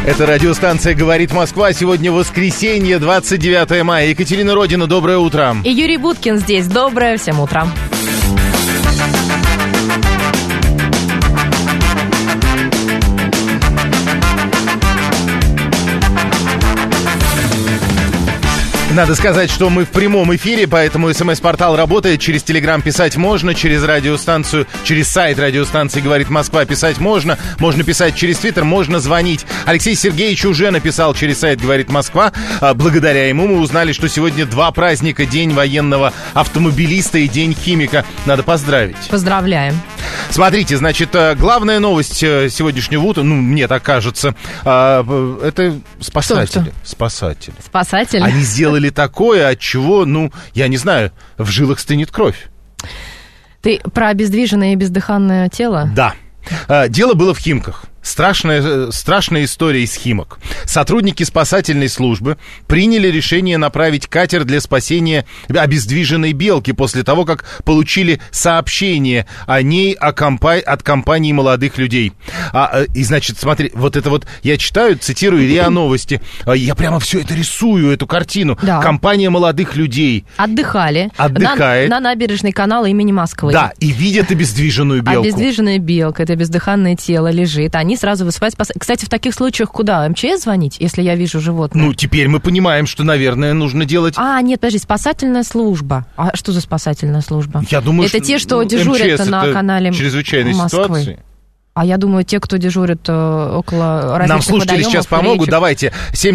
Это радиостанция «Говорит Москва». Сегодня воскресенье, 29 мая. Екатерина Родина, доброе утро. И Юрий Буткин здесь. Доброе всем утро. Надо сказать, что мы в прямом эфире, поэтому СМС-портал работает. Через Телеграм писать можно, через радиостанцию, через сайт радиостанции «Говорит Москва» писать можно. Можно писать через Твиттер, можно звонить. Алексей Сергеевич уже написал через сайт «Говорит Москва». Благодаря ему мы узнали, что сегодня два праздника: День военного автомобилиста и День химика. Надо поздравить. Поздравляем. Смотрите, значит, главная новость сегодняшнего утра, ну, мне так кажется, это спасатели. Спасатели. Спасатели? Они сделали такое, от чего, ну, я не знаю, в жилах стынет кровь. Ты про обездвиженное и бездыханное тело? Да. Дело было в Химках. Страшная история из Химок. Сотрудники спасательной службы приняли решение направить катер для спасения обездвиженной белки после того, как получили сообщение о ней от компании молодых людей. И, значит, смотри, вот это вот я читаю, цитирую РИА Новости. Я прямо все это рисую, эту картину. Да. Компания молодых людей. Отдыхает. На набережной канала имени Москвы. Да, и видят обездвиженную белку. Обездвиженная белка, это бездыханное тело лежит. Они сразу вызывают спасателей. Кстати, в таких случаях куда? МЧС звонить, если я вижу животное? Ну, теперь мы понимаем, что, наверное, нужно делать... Нет, подожди, спасательная служба. А что за спасательная служба? Я думаю, это те, что дежурят на канале чрезвычайной Москвы. Ситуации. А я думаю, те, кто дежурит около различных Нам слушатели сейчас помогут. речек. Давайте.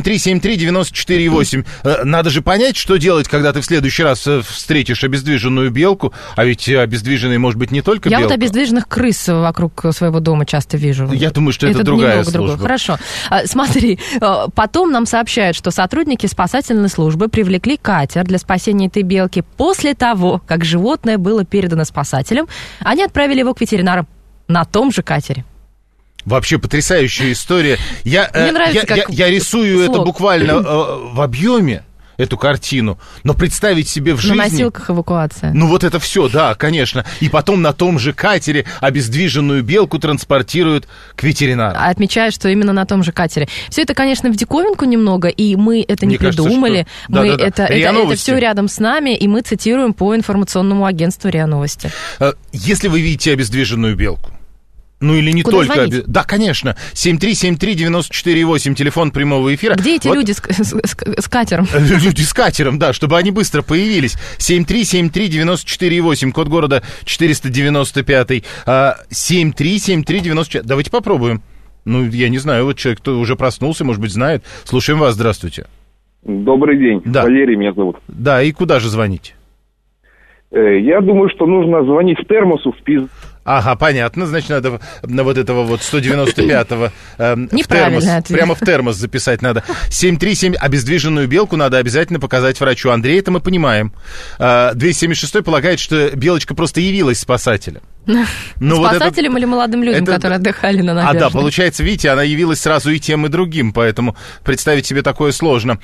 7373948. Надо же понять, что делать, когда ты в следующий раз встретишь обездвиженную белку. А ведь обездвиженной может быть не только белка. Я вот обездвиженных крыс вокруг своего дома часто вижу. Я думаю, что это другая служба. Хорошо. Смотри, потом нам сообщают, что сотрудники спасательной службы привлекли катер для спасения этой белки. После того, как животное было передано спасателям, они отправили его к ветеринарам. На том же катере. Вообще потрясающая история. Я рисую это буквально в объеме, эту картину, но представить себе в жизни... На носилках эвакуация. Ну вот это все, да, конечно. И потом на том же катере обездвиженную белку транспортируют к ветеринару. Отмечаю, что именно на том же катере. Все это, конечно, в диковинку немного, и мы это не придумали. Это все рядом с нами, и мы цитируем по информационному агентству РИА Новости. Если вы видите обездвиженную белку, ну или не куда только... Да, конечно. 7373948, телефон прямого эфира. Где эти люди с катером? Люди с катером, да, чтобы они быстро появились. 7373948, код города 495. 7373948. Давайте попробуем. Ну, я не знаю, вот человек, кто уже проснулся, может быть, знает. Слушаем вас, здравствуйте. Добрый день, да. Валерий меня зовут. Да, и куда же звонить? Я думаю, что нужно звонить в термосу, в ПИЗ. Ага, понятно, значит, надо на вот этого вот 195-го Неправильный ответ. Прямо в термос записать надо. 737, обездвиженную белку надо обязательно показать врачу. Андрей, это мы понимаем. 276-й полагает, что белочка просто явилась спасателем. Спасателям или молодым людям, которые отдыхали на набережной? Да, получается, видите, она явилась сразу и тем, и другим, поэтому представить себе такое сложно.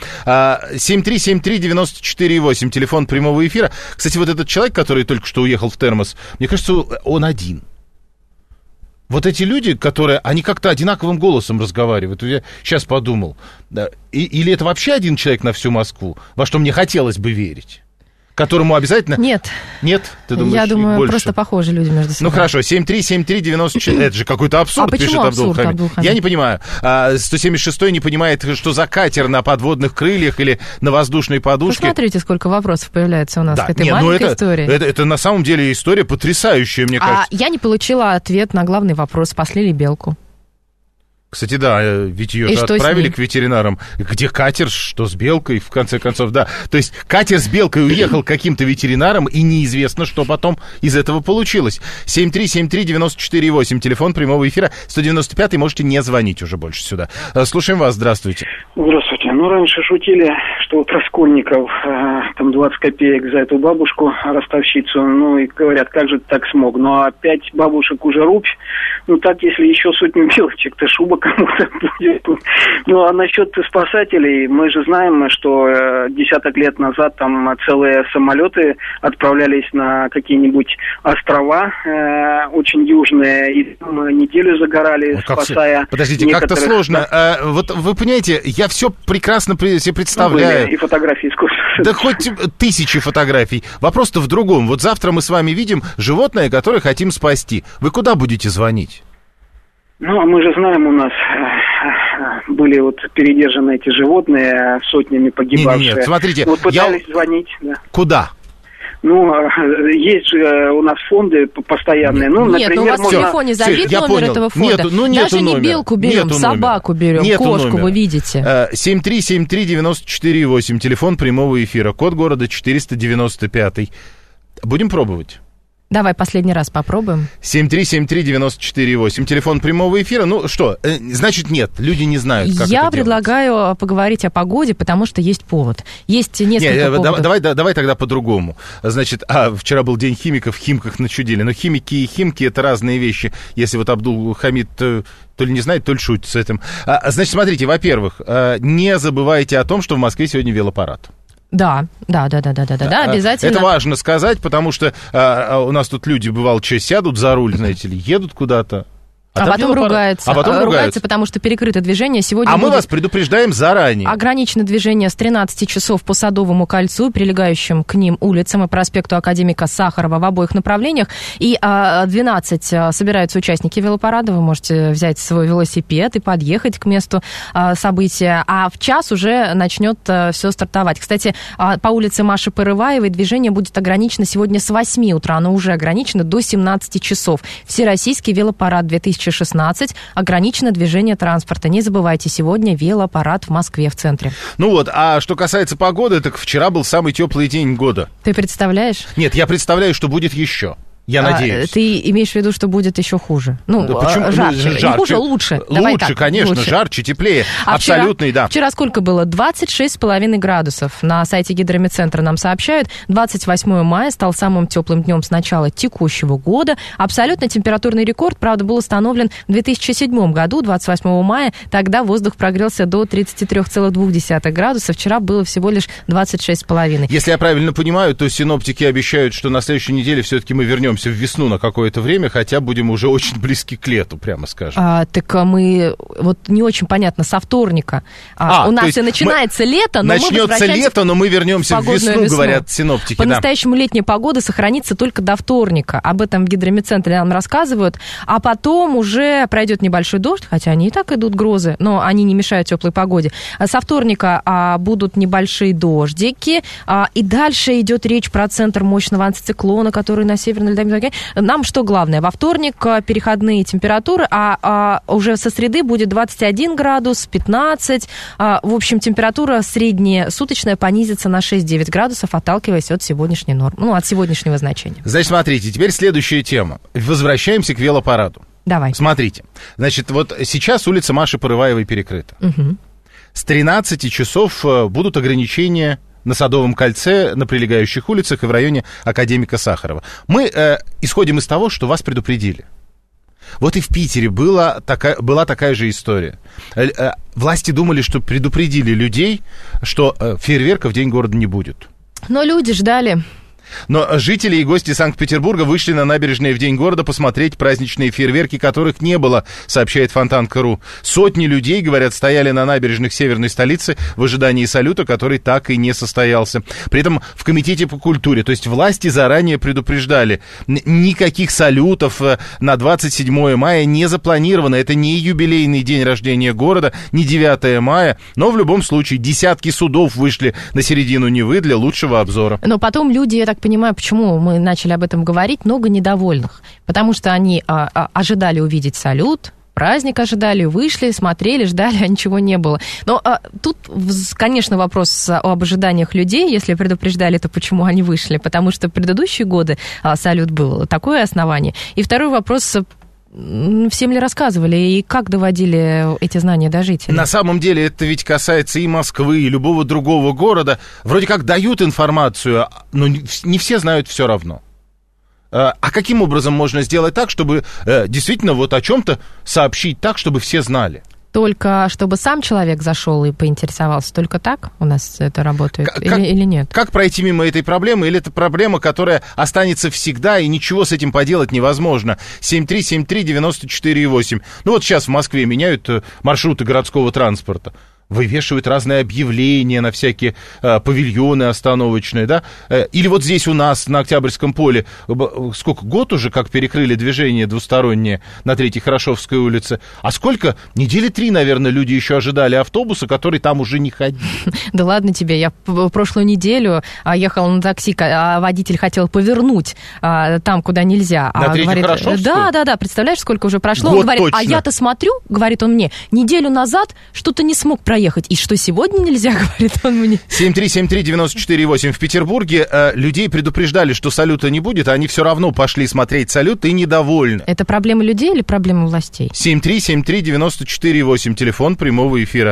7373948, телефон прямого эфира. Кстати, вот этот человек, который только что уехал в термос, мне кажется, он один. Вот эти люди, которые, они как-то одинаковым голосом разговаривают. Я сейчас подумал. Или это вообще один человек на всю Москву, во что мне хотелось бы верить? Которому обязательно... Нет. Нет? Ты думаешь, я думаю, больше? Просто похожи люди между собой. Ну, хорошо, 7373948, это же какой-то абсурд, пишет Абдул-Хамид. Я не понимаю. 176-й не понимает, что за катер на подводных крыльях или на воздушной подушке. Посмотрите, сколько вопросов появляется у нас к этой маленькой истории. Это на самом деле история потрясающая, мне кажется. Я не получила ответ на главный вопрос, спасли ли белку. Кстати, да, ведь ее же отправили к ветеринарам. Где катер, что с белкой, в конце концов, да. То есть катер с белкой уехал к каким-то ветеринарам, и неизвестно, что потом из этого получилось. 7373948, телефон прямого эфира, 195-й, можете не звонить уже больше сюда. Слушаем вас, здравствуйте. Здравствуйте. Ну, раньше шутили, что вот Раскольников, там 20 копеек за эту бабушку, ростовщицу, ну, и говорят, как же ты так смог? Ну, а 5 бабушек уже рубь. Ну, так, если еще сотню белочек, то шубок кому-то будет. Ну, а насчет спасателей, мы же знаем, что десяток лет назад там целые самолеты отправлялись на какие-нибудь острова очень южные, и там неделю загорали, спасая. Подождите, некоторых... как-то сложно. Вот вы понимаете, я все прекрасно себе представляю. Были и фотографии искусства. Да хоть тысячи фотографий. Вопрос-то в другом. Вот завтра мы с вами видим животное, которое хотим спасти. Вы куда будете звонить? Ну, мы же знаем, у нас были вот передержаны эти животные, сотнями погибавшие. Нет, смотрите. Вот пытались звонить. Да. Куда? Ну, есть же у нас фонды постоянные. Ну, нет, например, у вас в телефоне забит номер этого фонда. Даже не белку берем, собаку берем, кошку вы видите. 7373948, телефон прямого эфира, код города 495. Будем пробовать? Давай последний раз попробуем. 7373948, телефон прямого эфира. Ну что, значит нет, люди не знают, как Я это предлагаю делается. Поговорить о погоде, потому что есть повод. Есть несколько поводов. Давай тогда по-другому. Значит, вчера был день химиков, в Химках начудили. Но химики и химки — это разные вещи. Если вот Абдул-Хамид то ли не знает, то ли шутит с этим. Значит, смотрите, во-первых, не забывайте о том, что в Москве сегодня велопарад. Да, обязательно. Это важно сказать, потому что у нас тут люди, бывало, что сядут за руль, знаете ли, едут куда-то. А потом ругаются. Ругаются, потому что перекрыто движение. Сегодня мы вас предупреждаем заранее. Ограничено движение с 13 часов по Садовому кольцу, прилегающим к ним улицам и проспекту Академика Сахарова в обоих направлениях. И 12 собираются участники велопарада. Вы можете взять свой велосипед и подъехать к месту события. А в час уже начнет все стартовать. Кстати, по улице Маши Порываевой движение будет ограничено сегодня с 8 утра. Оно уже ограничено до 17 часов. Всероссийский велопарад 2016. Ограничено движение транспорта. Не забывайте, сегодня велопарад в Москве в центре. Ну вот, а что касается погоды, так вчера был самый теплый день года. Ты представляешь? Нет, я представляю, что будет еще. Я надеюсь. Ты имеешь в виду, что будет еще хуже? Ну, да почему? Жарче. Не хуже, лучше. Лучше, конечно, лучше. Жарче, теплее. Абсолютно, да. Вчера сколько было? 26,5 градусов. На сайте Гидрометцентра нам сообщают. 28 мая стал самым теплым днем с начала текущего года. Абсолютно температурный рекорд, правда, был установлен в 2007 году, 28 мая. Тогда воздух прогрелся до 33,2 градуса. Вчера было всего лишь 26,5. Если я правильно понимаю, то синоптики обещают, что на следующей неделе все-таки мы вернемся в весну на какое-то время, хотя будем уже очень близки к лету, прямо скажем. Так мы, вот не очень понятно, со вторника. У нас и начинается лето, но начнется лето, но мы вернемся в весну, говорят синоптики. По-настоящему летняя погода сохранится только до вторника. Об этом в Гидрометцентре нам рассказывают. А потом уже пройдет небольшой дождь, хотя они и так идут грозы, но они не мешают теплой погоде. Со вторника будут небольшие дождики, и дальше идет речь про центр мощного антициклона, который на Северной Ледовитом. Нам что главное? Во вторник переходные температуры, а уже со среды будет 21 градус, 15. В общем, температура средняя суточная понизится на 6-9 градусов, отталкиваясь от сегодняшней нормы, от сегодняшнего значения. Значит, смотрите, теперь следующая тема. Возвращаемся к велопараду. Давай. Смотрите, значит, вот сейчас улица Маши Порываевой перекрыта. Угу. С 13 часов будут ограничения на Садовом кольце, на прилегающих улицах и в районе Академика Сахарова. Мы исходим из того, что вас предупредили. Вот и в Питере была такая же история. Власти думали, что предупредили людей, что фейерверка в День города не будет. Но люди ждали. Но жители и гости Санкт-Петербурга вышли на набережные в День города посмотреть праздничные фейерверки, которых не было, сообщает Фонтанка.ру. Сотни людей, говорят, стояли на набережных северной столицы в ожидании салюта, который так и не состоялся. При этом в Комитете по культуре, то есть власти заранее предупреждали, никаких салютов на 27 мая не запланировано. Это не юбилейный день рождения города, не 9 мая, но в любом случае десятки судов вышли на середину Невы для лучшего обзора. Но потом люди, я так понимаю, почему мы начали об этом говорить, много недовольных, потому что они ожидали увидеть салют, праздник ожидали, вышли, смотрели, ждали, а ничего не было. Но тут, конечно, вопрос об ожиданиях людей. Если предупреждали, то почему они вышли? Потому что в предыдущие годы салют был. Такое основание. И второй вопрос: всем ли рассказывали и как доводили эти знания до жителей? На самом деле это ведь касается и Москвы, и любого другого города. Вроде как дают информацию, но не все знают все равно. А каким образом можно сделать так, чтобы действительно вот о чем-то сообщить так, чтобы все знали? Только чтобы сам человек зашел и поинтересовался, только так у нас это работает или нет? Как пройти мимо этой проблемы? Или это проблема, которая останется всегда, и ничего с этим поделать невозможно? 7373948. Ну вот сейчас в Москве меняют маршруты городского транспорта. Вывешивают разные объявления на всякие павильоны остановочные, да? Или вот здесь у нас на Октябрьском поле, сколько, год уже, как перекрыли движение двустороннее на Третьей Хорошевской улице, а сколько, недели 3, наверное, люди еще ожидали автобуса, который там уже не ходил. Да ладно тебе, я прошлую неделю ехала на такси, а водитель хотел повернуть там, куда нельзя. На Третью Хорошевскую? Да, представляешь, сколько уже прошло? Вот он говорит, точно. А я-то смотрю, говорит он мне, неделю назад что-то не смог проехать. И что сегодня нельзя, говорит он мне. 7373948. В Петербурге людей предупреждали, что салюта не будет, а они все равно пошли смотреть салют и недовольны. Это проблема людей или проблема властей? 7373948. Телефон прямого эфира.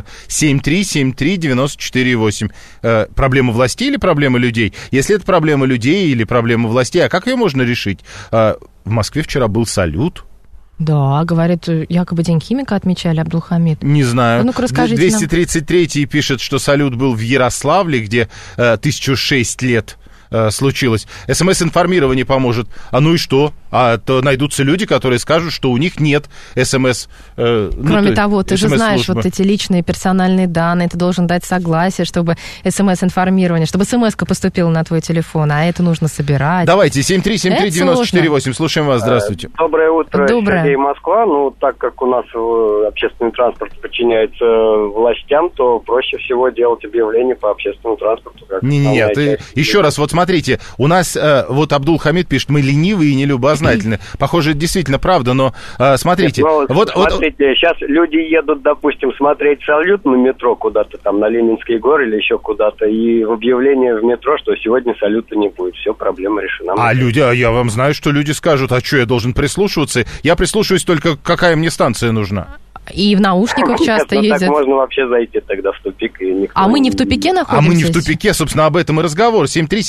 7373948. Проблема властей или проблема людей? Если это проблема людей или проблема властей, а как ее можно решить? В Москве вчера был салют. Да, говорит, якобы День химика отмечали, Абдулхамид. Не знаю. Ну-ка, расскажите 233-й пишет, что салют был в Ярославле, где 1006 лет случилось. СМС-информирование поможет. А ну и что? А то найдутся люди, которые скажут, что у них нет СМС. Кроме того, ты же знаешь, вот эти личные персональные данные, ты должен дать согласие, чтобы СМС-информирование, чтобы СМС-ка поступила на твой телефон, а это нужно собирать. Давайте, 7373948, слушаем вас, здравствуйте. Доброе утро, Доброе. Сергей, Москва. Ну, так как у нас общественный транспорт подчиняется властям, то проще всего делать объявление по общественному транспорту. Нет, еще раз, вот смотрите, у нас, вот Абдулхамид пишет, мы ленивые и нелюбознательны. Похоже, это действительно правда, но смотрите. Нет, смотрите, сейчас люди едут, допустим, смотреть салют на метро куда-то там, на Ленинский гор или еще куда-то, и в объявлении в метро, что сегодня салюта не будет. Все, проблема решена. Я вам знаю, что люди скажут, а что, я должен прислушиваться? Я прислушиваюсь только, какая мне станция нужна. И в наушниках часто ездят. Так можно вообще зайти тогда в тупик. И никто мы не в тупике находимся? А мы не в тупике, собственно, об этом и разговор.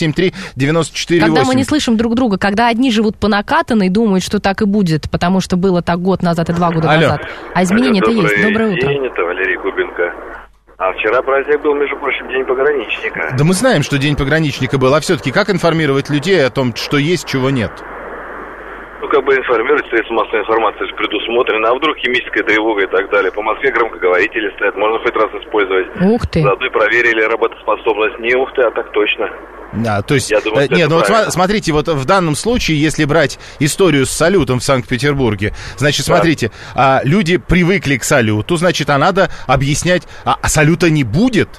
7373948. Когда мы не слышим друг друга, когда одни живут по накатанной, думают, что так и будет, потому что было так год назад и 2 года назад. А изменения-то есть. Доброе утро. Это Валерий Губенко. А вчера праздник был, между прочим, День пограничника. Да мы знаем, что День пограничника был, а все-таки как информировать людей о том, что есть, чего нет? Ну, как бы информировать, средства массовой информации же предусмотрено, а вдруг химическая тревога и так далее. По Москве громкоговорители стоят, можно хоть раз использовать. Ух ты. Заодно и проверили работоспособность. Не ух ты, а так точно. Да, то есть, я думаю, вот смотрите, вот в данном случае, если брать историю с салютом в Санкт-Петербурге, значит, смотрите, люди привыкли к салюту, значит, а надо объяснять, а салюта не будет?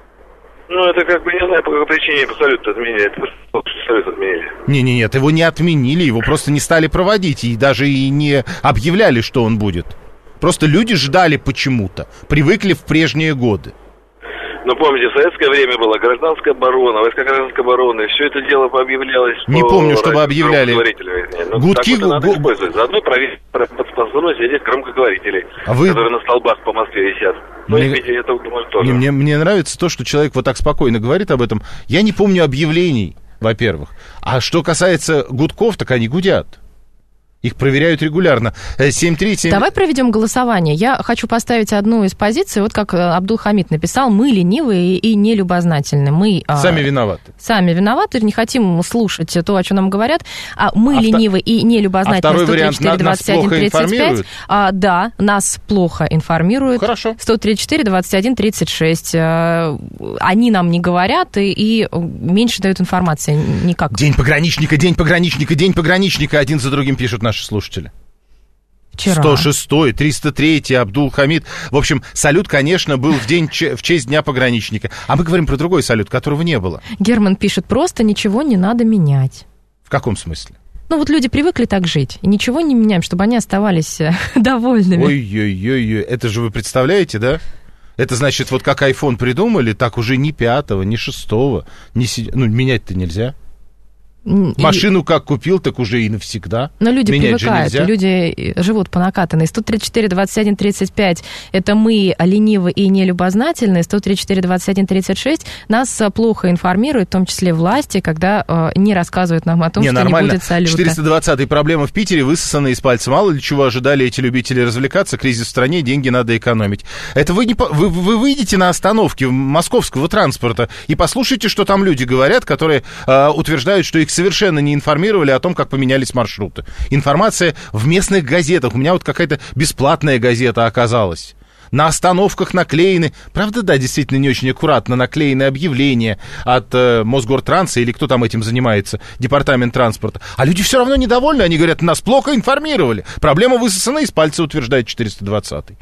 Ну, это как бы, не знаю, по какой причине салют отменили. Это салют отменили. Нет, его не отменили, его просто не стали проводить, и даже и не объявляли, что он будет. Просто люди ждали почему-то, привыкли в прежние годы. Ну, помните, в советское время была гражданская оборона, войска гражданской обороны, все это дело объявлялось. Не помню, чтобы объявляли. Гудки, надо использовать. Заодно проверить способность этих громкоговорителей, которые на столбах по Москве висят. Это, думаю, тоже. Мне нравится то, что человек вот так спокойно говорит об этом. Я не помню объявлений, во-первых. А что касается гудков, так они гудят. Их проверяют регулярно. 737... Давай проведем голосование. Я хочу поставить одну из позиций, вот как Абдулхамид написал, мы ленивые и нелюбознательны. Мы сами виноваты. Сами виноваты, не хотим слушать то, о чем нам говорят. Мы ленивые и нелюбознательны. 134, 21, 35. Да, нас плохо информируют. Хорошо. 134, 21, 36. Они нам не говорят и меньше дают информации никак. День пограничника, день пограничника, день пограничника. Один за другим пишут наши слушатели. Вчера. 106-й, 303-й, Абдулхамид. В общем, салют, конечно, был в честь Дня пограничника. А мы говорим про другой салют, которого не было. Герман пишет, просто ничего не надо менять. В каком смысле? Ну вот люди привыкли так жить, и ничего не меняем, чтобы они оставались довольными. Ой-ой-ой, это же вы представляете, да? Это значит, вот как iPhone придумали, так уже ни 5-го, ни 6-го, ни 7-го, ну, менять-то нельзя. Машину как купил, так уже и навсегда. Но люди менять привыкают, люди живут по накатанной. 134-21-35 – это мы ленивы и нелюбознательные. 134-21-36 нас плохо информируют, в том числе власти, когда не рассказывают нам о том, что нормально. Не будет салюта. 420-й проблема в Питере, высосана из пальца. Мало ли чего ожидали эти любители развлекаться, кризис в стране, деньги надо экономить. Это вы выйдете на остановке московского транспорта и послушайте, что там люди говорят, которые утверждают, что их совершенно не информировали о том, как поменялись маршруты. Информация в местных газетах. У меня вот какая-то бесплатная газета оказалась. На остановках наклеены, правда, да, действительно не очень аккуратно, наклеены объявления от Мосгортранса или кто там этим занимается, департамент транспорта. А люди все равно недовольны, они говорят, нас плохо информировали. Проблема высосана из пальца, утверждает 420-й.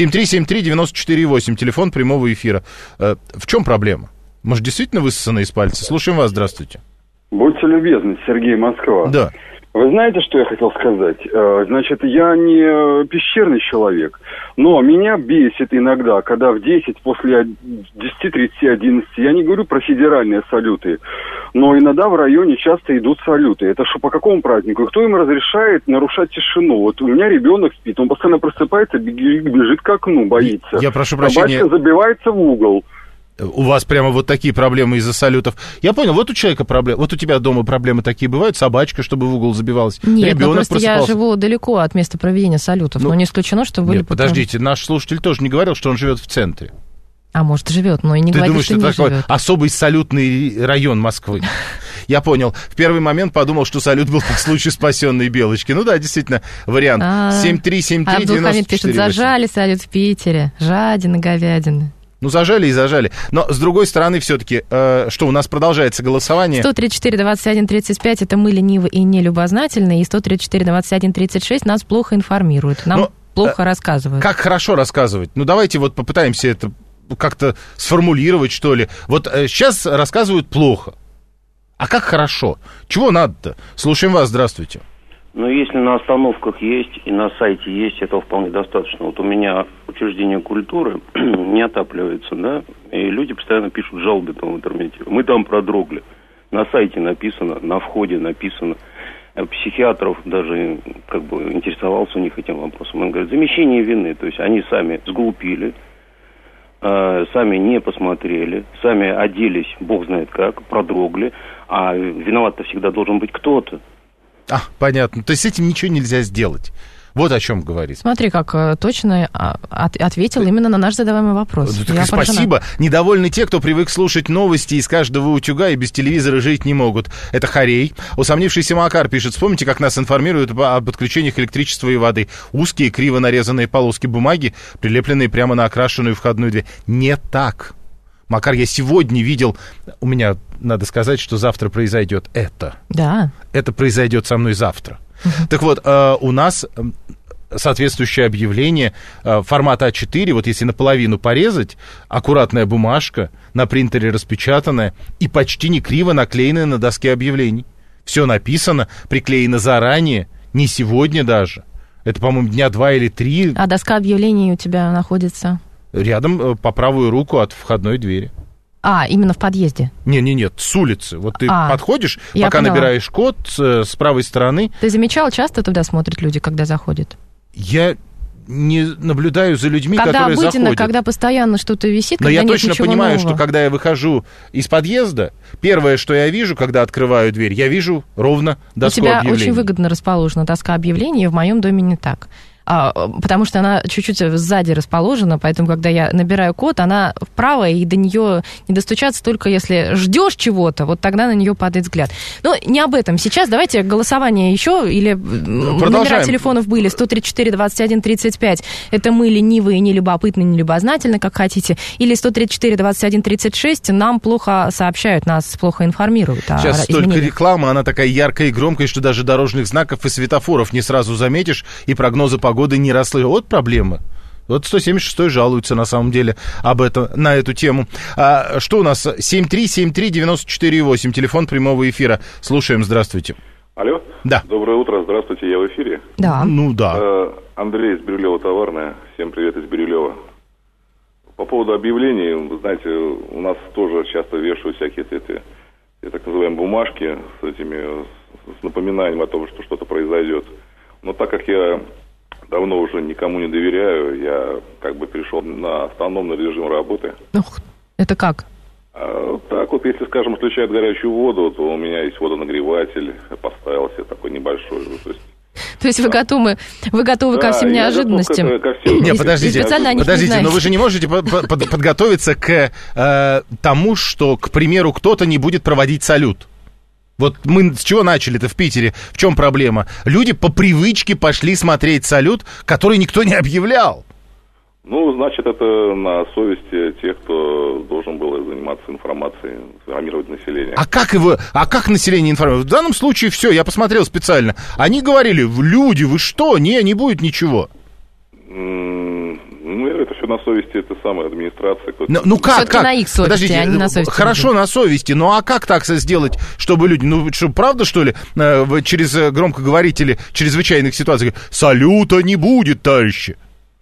7373948, телефон прямого эфира. В чем проблема? Может, действительно высосана из пальца? Слушаем вас, здравствуйте. Будьте любезны, Сергей, Москва. Да. Вы знаете, что я хотел сказать? Значит, я не пещерный человек, но меня бесит иногда, когда в 10, после 10:30, 11, я не говорю про федеральные салюты, но иногда в районе часто идут салюты. Это что, по какому празднику? И кто им разрешает нарушать тишину? Вот у меня ребенок спит, он постоянно просыпается, бежит к окну, боится. Я прошу прощения. Собачка забивается в угол. У вас прямо вот такие проблемы из-за салютов. Я понял, вот у человека проблемы, вот у тебя дома проблемы такие бывают, собачка, чтобы в угол забивалась. Нет, ну просто я живу далеко от места проведения салютов, но не исключено, что были... Нет, подождите, наш слушатель тоже не говорил, что он живет в центре. А может, живет, но и не говорит, что не живет. Ты думаешь, что такой особый салютный район Москвы? Я понял. В первый момент подумал, что салют был по случаю спасенной белочки. Ну да, действительно, вариант. 7373948. Абдулхамид пишет, зажали салют в Питере, жадины, говядины. Ну, зажали и зажали. Но, с другой стороны, все-таки, что у нас продолжается голосование? 134-21-35 это мы ленивы и нелюбознательные, и 134-21-36 нас плохо информируют, нам плохо рассказывают. Как хорошо рассказывать? Ну, давайте вот попытаемся это как-то сформулировать, что ли. Вот сейчас рассказывают плохо. А как хорошо? Чего надо-то? Слушаем вас, здравствуйте. Ну, если на остановках есть и на сайте есть, этого вполне достаточно. Вот у меня учреждение культуры не отапливается, да, и люди постоянно пишут жалобы там в интернете. Мы там продрогли. На сайте написано, на входе написано. Психиатров даже как бы интересовался у них этим вопросом. Он говорит, замещение вины. То есть они сами сглупили, сами не посмотрели, сами оделись, бог знает как, продрогли. А виноват-то всегда должен быть кто-то. Понятно. То есть с этим ничего нельзя сделать. Вот о чем говорит. Смотри, как точно ответил именно на наш задаваемый вопрос. Спасибо. Недовольны те, кто привык слушать новости из каждого утюга и без телевизора жить не могут. Это Харей. Усомнившийся Макар пишет, вспомните, как нас информируют об отключениях электричества и воды. Узкие, криво нарезанные полоски бумаги, прилепленные прямо на окрашенную входную дверь. Не так. Макар, я сегодня видел, у меня, надо сказать, что завтра произойдет это. Да. Это произойдет со мной завтра. Так вот, у нас соответствующее объявление формата А4, вот если наполовину порезать, аккуратная бумажка, на принтере распечатанная и почти не криво наклеенная на доске объявлений. Все написано, приклеено заранее, не сегодня даже. Это, по-моему, дня 2 или 3. А доска объявлений у тебя находится... Рядом, по правую руку от входной двери. Именно в подъезде? Нет, с улицы. Вот ты подходишь, пока поняла. Набираешь код с правой стороны. Ты замечал, часто туда смотрят люди, когда заходят? Я не наблюдаю за людьми, которые заходят. Когда постоянно что-то висит, но когда я нет точно понимаю, что когда я выхожу из подъезда, первое, что я вижу, когда открываю дверь, я вижу ровно доску объявлений. У тебя очень выгодно расположена доска объявлений, в моем доме не так. Потому что она чуть-чуть сзади расположена, поэтому, когда я набираю код, она вправо, и до нее не достучаться только если ждешь чего-то, вот тогда на нее падает взгляд. Но не об этом. Сейчас давайте голосование еще, или номера телефонов были 134-21-35, это мы ленивые, нелюбопытные, нелюбознательны, как хотите, или 134-21-36, нам плохо сообщают, нас плохо информируют. Сейчас столько рекламы, она такая яркая и громкая, что даже дорожных знаков и светофоров не сразу заметишь, и прогнозы погоды не расслышал. Вот проблемы. Вот 176-й жалуется, на самом деле, на эту тему. Что у нас? 7373948, телефон прямого эфира. Слушаем, здравствуйте. Алло? Да. Доброе утро, здравствуйте, я в эфире. Да. Ну да. Андрей из Бирюлева, Товарная. Всем привет из Бирюлева. По поводу объявлений, вы знаете, у нас тоже часто вешают всякие эти так называемые бумажки с напоминанием о том, что что-то произойдет. Но так как я давно уже никому не доверяю, я как бы перешел на автономный режим работы. Ух, это как? Так вот, если, скажем, включают горячую воду, то у меня есть водонагреватель, я поставил себе такой небольшой. То есть вы готовы ко всем неожиданностям? Нет, подождите, но вы же не можете подготовиться к тому, что, к примеру, кто-то не будет проводить салют. Вот мы с чего начали-то в Питере? В чем проблема? Люди по привычке пошли смотреть салют, который никто не объявлял. Ну, значит, это на совести тех, кто должен был заниматься информацией, информировать население. А как население информирует? В данном случае все, я посмотрел специально. Они говорили, люди, вы что? Не будет ничего. Ну, это все на совести этой самой администрации. Ну как? На их совести, подождите, а не на совести. Хорошо, на совести, ну а как так сделать, чтобы люди, что, правда, что ли, через громкоговорители чрезвычайных ситуаций говорят, салюта не будет, товарищи?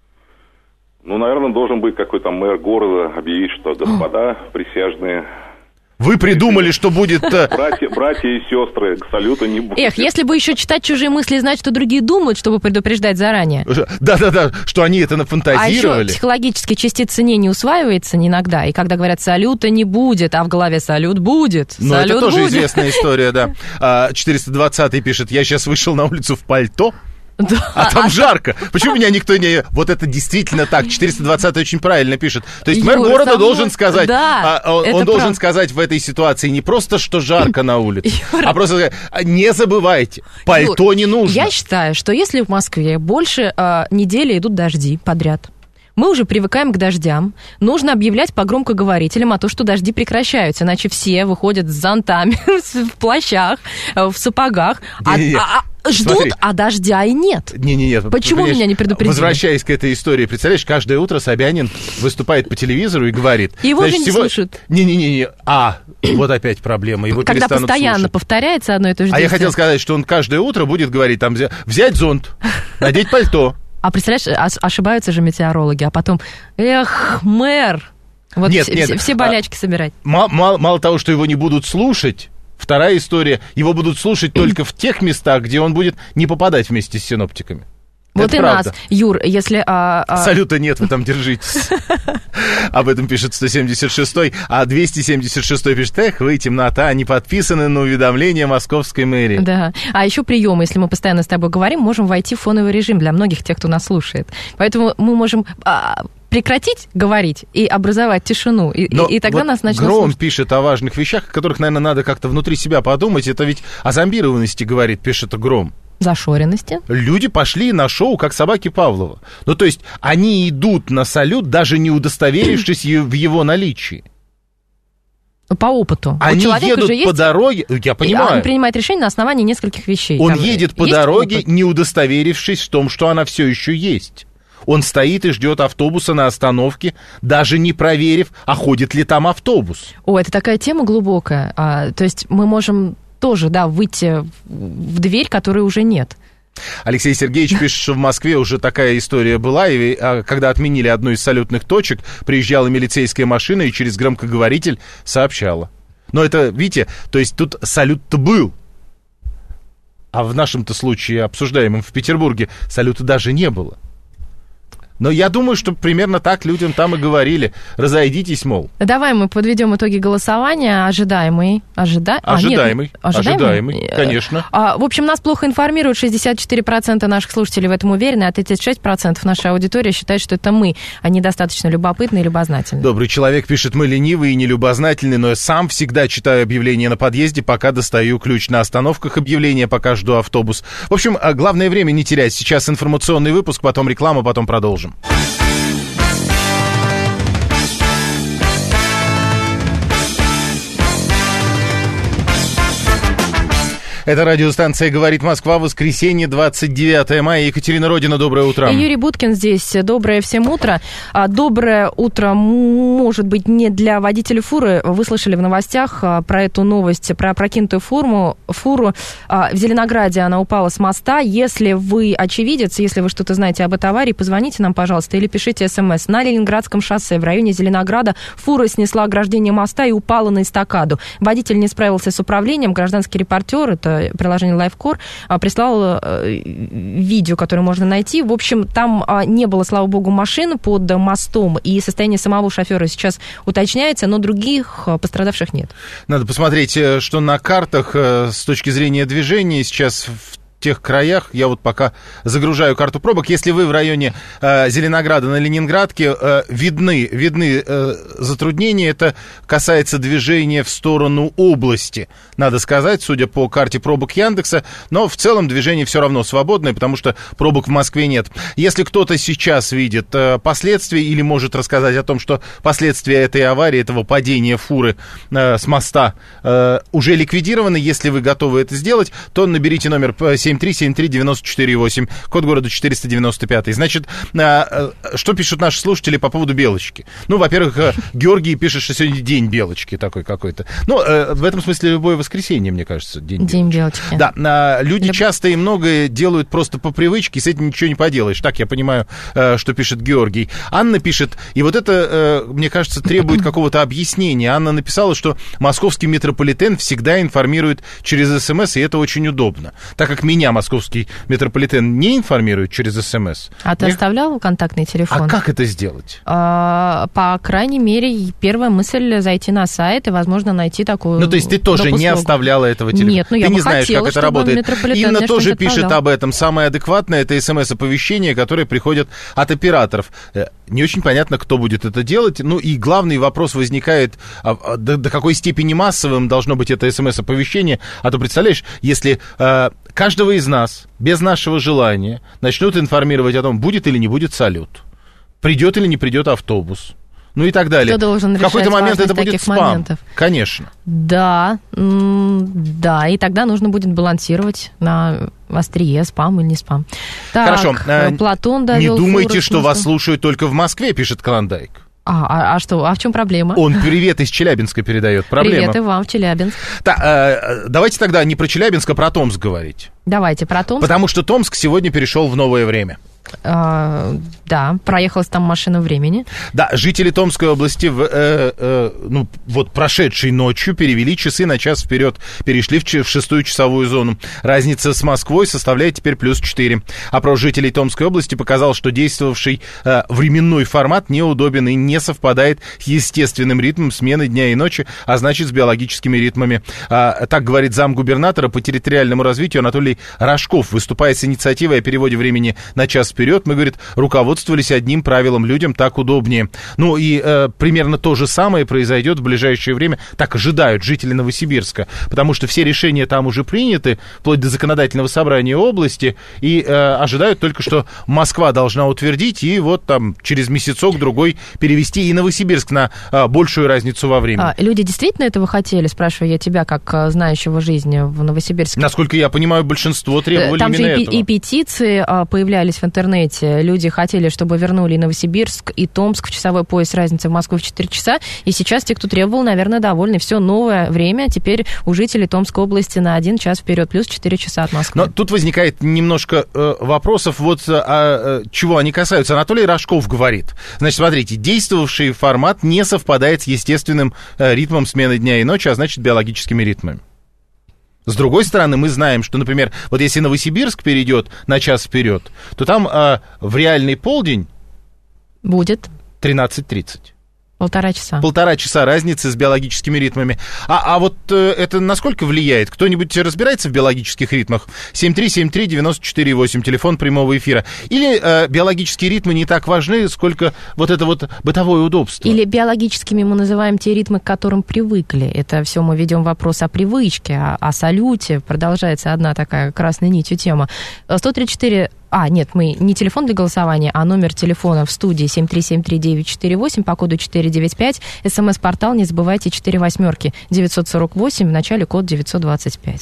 Ну, наверное, должен быть какой-то мэр города объявить, что господа присяжные... Вы придумали, что будет... Братья и сестры, к салюту не будет. Эх, если бы еще читать чужие мысли и знать, что другие думают, чтобы предупреждать заранее. Да, что они это нафантазировали. А еще психологически частица не усваивается иногда, и когда говорят «салюта не будет», а в голове «салют будет». Ну, это тоже известная история, да. 420-й пишет, я сейчас вышел на улицу в пальто, да. А там жарко. Почему меня никто не... Вот это действительно так. 420-й очень правильно пишет. То есть мэр города должен сказать... Да, он должен сказать в этой ситуации не просто, что жарко на улице, а просто сказать, не забывайте, пальто не нужно. Я считаю, что если в Москве больше недели идут дожди подряд, мы уже привыкаем к дождям. Нужно объявлять по громкоговорителям о том, что дожди прекращаются. Иначе все выходят с зонтами, в плащах, в сапогах. Ждут, смотри, а дождя и нет. Нет. Почему меня не предупредили? Возвращаясь к этой истории, представляешь, каждое утро Собянин выступает по телевизору и говорит... Его же не слушают. Вот опять проблема. Его когда постоянно слушать. Повторяется одно и то же действие. А я хотел сказать, что он каждое утро будет говорить, там, взять зонт, надеть пальто. А представляешь, ошибаются же метеорологи, а потом, мэр, вот все болячки собирать. Мало того, что его не будут слушать, вторая история, его будут слушать только в тех местах, где он будет не попадать вместе с синоптиками. Вот это и правда. нас, Юр, если... Салюта нет, вы там держитесь. Об этом пишет 176-й, а 276-й пишет, вы, темнота, не подписаны на уведомления московской мэрии. Да, а еще приемы, если мы постоянно с тобой говорим, можем войти в фоновый режим для многих тех, кто нас слушает. Поэтому мы можем... прекратить говорить и образовать тишину, и тогда вот нас начнут Гром слушать. пишет о важных вещах, о которых, наверное, надо как-то внутри себя подумать. Это ведь о зомбированности говорит, пишет Гром. Зашоренности. Люди пошли на шоу, как собаки Павлова. Ну, то есть, они идут на салют, даже не удостоверившись в его наличии. По опыту. Они едут по дороге, я понимаю. Он принимает решение на основании нескольких вещей. Он едет по дороге, не удостоверившись в том, что она все еще есть. Он стоит и ждет автобуса на остановке, даже не проверив, а ходит ли там автобус. Это такая тема глубокая. То есть мы можем тоже, выйти в дверь, которой уже нет. Алексей Сергеевич пишет, что в Москве уже такая история была, и когда отменили одну из салютных точек, приезжала милицейская машина и через громкоговоритель сообщала. Но это, видите, то есть тут салют-то был. А в нашем-то случае, обсуждаемом в Петербурге, салюта даже не было. Но я думаю, что примерно так людям там и говорили. Разойдитесь, мол. Давай мы подведем итоги голосования. Ожидаемый, конечно. В общем, нас плохо информируют. 64% наших слушателей в этом уверены, а 36% нашей аудитории считает, что это мы, а недостаточно любопытные и любознательные. Добрый человек пишет, мы ленивые и нелюбознательные, но я сам всегда читаю объявления на подъезде, пока достаю ключ на остановках объявления, пока жду автобус. В общем, главное время не терять. Сейчас информационный выпуск, потом реклама, потом продолжим. Это радиостанция «Говорит Москва», воскресенье, 29 мая. Екатерина Родина, доброе утро. И Юрий Буткин здесь. Доброе всем утро. Доброе утро, может быть, не для водителей фуры. Вы слышали в новостях про эту новость, про опрокинутую фуру. В Зеленограде она упала с моста. Если вы очевидец, если вы что-то знаете об этой аварии, позвоните нам, пожалуйста, или пишите СМС. На Ленинградском шоссе в районе Зеленограда фура снесла ограждение моста и упала на эстакаду. Водитель не справился с управлением. Гражданский репортер, это приложение Лайфкор, прислал видео, которое можно найти. В общем, там не было, слава богу, машин под мостом, и состояние самого шофера сейчас уточняется, но других пострадавших нет. Надо посмотреть, что на картах с точки зрения движения сейчас в тех краях. Я вот пока загружаю карту пробок. Если вы в районе Зеленограда на Ленинградке, видны затруднения. Это касается движения в сторону области, надо сказать, судя по карте пробок Яндекса. Но в целом движение все равно свободное, потому что пробок в Москве нет. Если кто-то сейчас видит последствия или может рассказать о том, что последствия этой аварии, этого падения фуры с моста уже ликвидированы, если вы готовы это сделать, то наберите номер 7373948, код города 495. Значит, что пишут наши слушатели по поводу белочки? Ну, во-первых, Георгий пишет, что сегодня день белочки такой какой-то. Ну, в этом смысле любое воскресенье, мне кажется, день белочки. Да, люди часто и многое делают просто по привычке, с этим ничего не поделаешь. Так, я понимаю, что пишет Георгий. Анна пишет, и вот это, мне кажется, требует какого-то объяснения. Анна написала, что московский метрополитен всегда информирует через СМС, и это очень удобно. Так как меня московский метрополитен не информирует через СМС. А ты оставлял контактный телефон? А как это сделать? По крайней мере, первая мысль зайти на сайт и, возможно, найти такую. Ну, то есть ты тоже не оставляла этого телефона? Нет, ты не знаешь, как это работает. Инна тоже пишет об этом. Самое адекватное — это СМС-оповещения, которые приходят от операторов. Не очень понятно, кто будет это делать. Ну, и главный вопрос возникает, до какой степени массовым должно быть это СМС-оповещение. А то, представляешь, если каждого из нас, без нашего желания, начнут информировать о том, будет или не будет салют, придет или не придет автобус, ну и так далее. Кто должен решать? В какой-то момент это будет спам. Моментов. Конечно. Да, и тогда нужно будет балансировать на острие, спам или не спам. Так, хорошо. Платон довел. Не думайте, что вас слушают только в Москве, пишет Клондайк. А что? А в чем проблема? Он привет из Челябинска передает. Проблема. Привет и вам в Челябинск. Давайте тогда не про Челябинск, а про Томск говорить. Давайте про Томск. Потому что Томск сегодня перешел в новое время. Да, проехалась там машина времени. Да, жители Томской области прошедшей ночью перевели часы на час вперед, перешли в 6-ю часовую зону. Разница с Москвой составляет теперь +4. Опрос жителей Томской области показал, что действовавший временной формат неудобен и не совпадает с естественным ритмом смены дня и ночи, а значит с биологическими ритмами. Так говорит замгубернатора по территориальному развитию Анатолий Рожков, выступая с инициативой о переводе времени на час вперед. Мы, говорит, руководствовались одним правилом: людям так удобнее. Ну и примерно то же самое произойдет в ближайшее время. Так ожидают жители Новосибирска, потому что все решения там уже приняты, вплоть до законодательного собрания области, и ожидают только, что Москва должна утвердить, и вот там через месяцок-другой перевести и Новосибирск на большую разницу во времени. Люди действительно этого хотели, спрашиваю я тебя, как знающего жизни в Новосибирске? Насколько я понимаю, большинство требовали там именно этого. Там же и петиции появлялись в интернете. Люди хотели, чтобы вернули Новосибирск и Томск в часовой пояс, разница в Москву в 4 часа. И сейчас те, кто требовал, наверное, довольны. Все новое время теперь у жителей Томской области на 1 час вперед, плюс 4 часа от Москвы. Но тут возникает немножко вопросов, вот чего они касаются. Анатолий Рожков говорит. Значит, смотрите, действовавший формат не совпадает с естественным ритмом смены дня и ночи, а значит, биологическими ритмами. С другой стороны, мы знаем, что, например, вот если Новосибирск перейдет на час вперед, то там в реальный полдень будет 13:30. 1,5 часа. 1,5 часа разницы с биологическими ритмами. А вот это насколько влияет? Кто-нибудь разбирается в биологических ритмах? 7373948, телефон прямого эфира. Или биологические ритмы не так важны, сколько вот это вот бытовое удобство? Или биологическими мы называем те ритмы, к которым привыкли. Это все мы ведем вопрос о привычке, о салюте. Продолжается одна такая красной нитью тема. 134 Нет, мы не телефон для голосования, а номер телефона в студии 7373948 по коду 495. СМС-портал, не забывайте, 4 восьмерки 948, в начале код 925.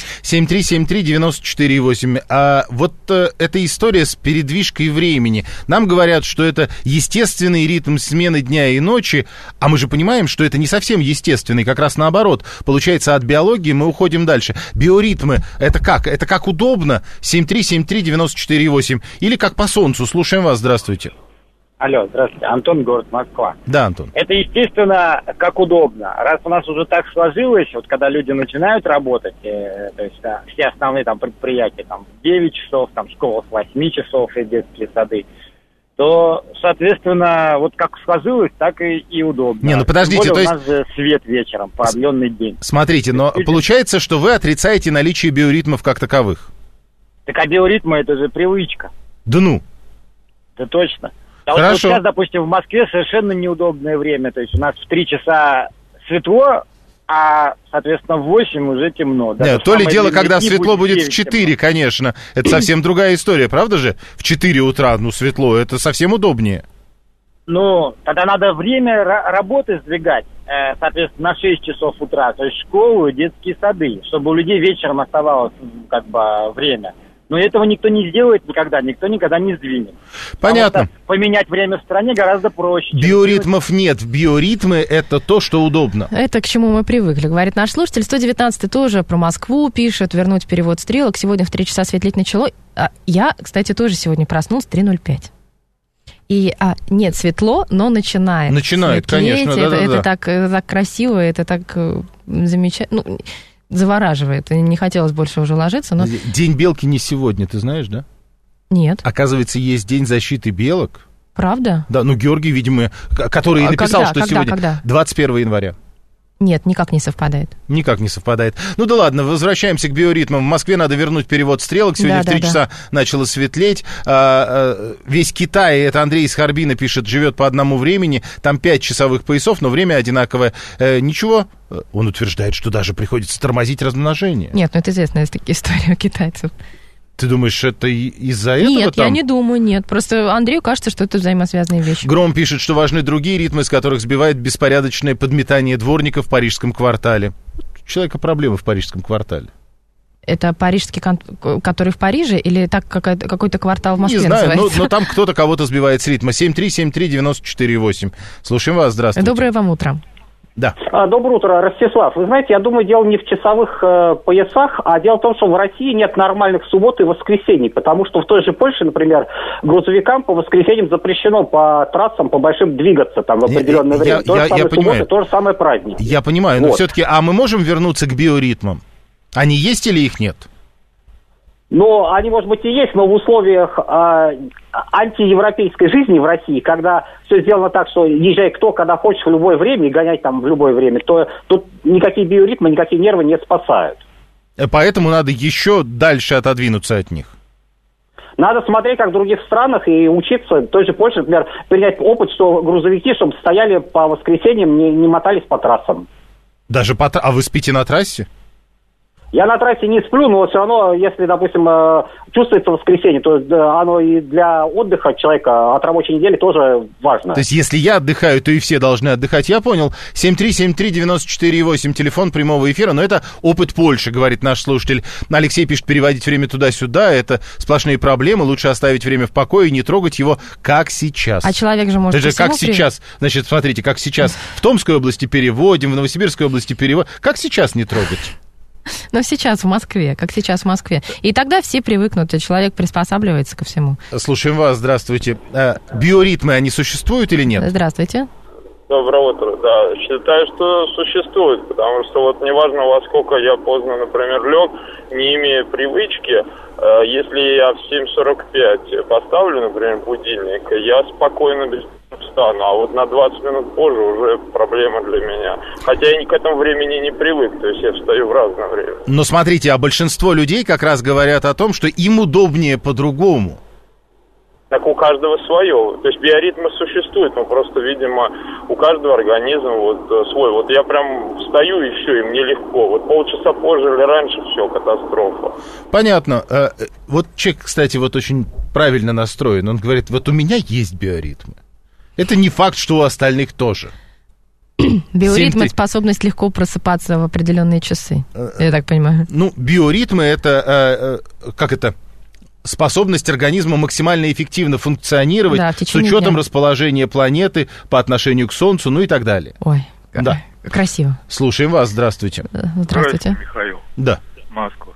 7373948. А вот эта история с передвижкой времени. Нам говорят, что это естественный ритм смены дня и ночи, а мы же понимаем, что это не совсем естественный, как раз наоборот. Получается, от биологии мы уходим дальше. Биоритмы, это как? Это как удобно? 7373948. Или как по солнцу? Слушаем вас, здравствуйте. Алло, здравствуйте. Антон, город Москва. Да, Антон. Это, естественно, как удобно. Раз у нас уже так сложилось, вот когда люди начинают работать, то есть все основные там предприятия, там, в 9 часов, там, школа с 8 часов и детские сады, то, соответственно, вот как сложилось, так и удобно. Не, ну подождите, тем более, то у нас же свет вечером, продленный день. Смотрите, но получается, что вы отрицаете наличие биоритмов как таковых. Так а биоритмы — это же привычка. Да ну? Да точно. Да Хорошо. вот сейчас, допустим, в Москве совершенно неудобное время. То есть у нас в 3 часа светло, а, соответственно, в 8 уже темно. Нет, то ли дело, когда светло будет в 4, темно. Конечно. Это совсем другая история, правда же? В 4 утра, светло, это совсем удобнее. Ну, тогда надо время работы сдвигать, соответственно, на 6 часов утра. То есть школу и детские сады, чтобы у людей вечером оставалось, время. Но этого никто не сделает никогда, никто никогда не сдвинет. Понятно. Поменять время в стране гораздо проще. Биоритмов нет. Биоритмы — это то, что удобно. Это к чему мы привыкли, говорит наш слушатель. 119-й тоже про Москву пишет, вернуть перевод стрелок. Сегодня в 3 часа светлеть начало. Я, кстати, тоже сегодня проснулся 3:05. И нет, светло, но начинает. Начинает, светлеть. конечно. Это так красиво, это так замечательно. Завораживает. Не хотелось больше уже ложиться, но... День белки не сегодня, ты знаешь, да? Нет. Оказывается, есть День защиты белок. Правда? Да, Георгий, видимо, который написал, что сегодня... Когда? 21 января. Нет, никак не совпадает. Никак не совпадает. Ну да ладно, возвращаемся к биоритмам. В Москве надо вернуть перевод стрелок. Сегодня в 3 часа начало светлеть. Весь Китай, это Андрей из Харбина пишет, живет по одному времени. Там 5 часовых поясов, но время одинаковое. Ничего. Он утверждает, что даже приходится тормозить размножение. Нет, это известная история у китайцев. Ты думаешь, это из-за этого? Нет, там? Я не думаю, нет. Просто Андрею кажется, что это взаимосвязанные вещи. Гром пишет, что важны другие ритмы, с которых сбивает беспорядочное подметание дворников в парижском квартале. У человека проблемы в парижском квартале. Это парижский, который в Париже, или так какой-то квартал в Москве называется? Не знаю, называется? но там кто-то кого-то сбивает с ритма. 7373948. Слушаем вас, здравствуйте. Доброе вам утро. Да. Доброе утро, Ростислав. Вы знаете, я думаю, дело не в часовых поясах, а дело в том, что в России нет нормальных суббот и воскресений, потому что в той же Польше, например, грузовикам по воскресеньям запрещено по трассам, по большим двигаться там в определенное время. То же самое суббота, то же самое праздник. Я понимаю, но все-таки, мы можем вернуться к биоритмам? Они есть или их нет? Ну, они, может быть, и есть, но в условиях антиевропейской жизни в России, когда все сделано так, что езжай кто, когда хочешь, в любое время, и гонять там в любое время, то тут никакие биоритмы, никакие нервы не спасают. Поэтому надо еще дальше отодвинуться от них. Надо смотреть, как в других странах, и учиться. В той же Польше, например, принять опыт, что грузовики, чтобы стояли по воскресеньям, не мотались по трассам. Даже А вы спите на трассе? Я на трассе не сплю, но все равно, если, допустим, чувствуется воскресенье, то оно и для отдыха человека от рабочей недели тоже важно. То есть, если я отдыхаю, то и все должны отдыхать. Я понял. 7373948, телефон прямого эфира, но это опыт Польши, говорит наш слушатель. Алексей пишет, переводить время туда-сюда, это сплошные проблемы, лучше оставить время в покое и не трогать его, как сейчас. А человек же может... Даже как сейчас, значит, смотрите, как сейчас в Томской области переводим, в Новосибирской области переводим. Как сейчас не трогать? Но сейчас в Москве, как сейчас в Москве. И тогда все привыкнут, и человек приспосабливается ко всему. Слушаем вас, здравствуйте. Биоритмы, они существуют или нет? Здравствуйте. Доброе утро, да. Считаю, что существует, потому что вот неважно, во сколько я поздно, например, лег, не имея привычки, если я в 7:45 поставлю, например, будильник, я спокойно встану, а вот на 20 минут позже уже проблема для меня. Хотя я к этому времени не привык, то есть я встаю в разное время. Но смотрите, а большинство людей как раз говорят о том, что им удобнее по-другому. Так у каждого свое. То есть биоритмы существуют, но просто, видимо, у каждого организма свой. Вот я прям встаю еще, и мне легко. Вот полчаса позже или раньше, все, катастрофа. Понятно. Вот человек, кстати, вот очень правильно настроен. Он говорит, вот у меня есть биоритмы. Это не факт, что у остальных тоже. Биоритм — это способность легко просыпаться в определенные часы, я так понимаю. Ну, биоритмы — это, способность организма максимально эффективно функционировать, да, с учетом расположения планеты по отношению к Солнцу, ну и так далее. Ой, да. Красиво. Слушаем вас, здравствуйте. Здравствуйте. Михаил. Да. Москва.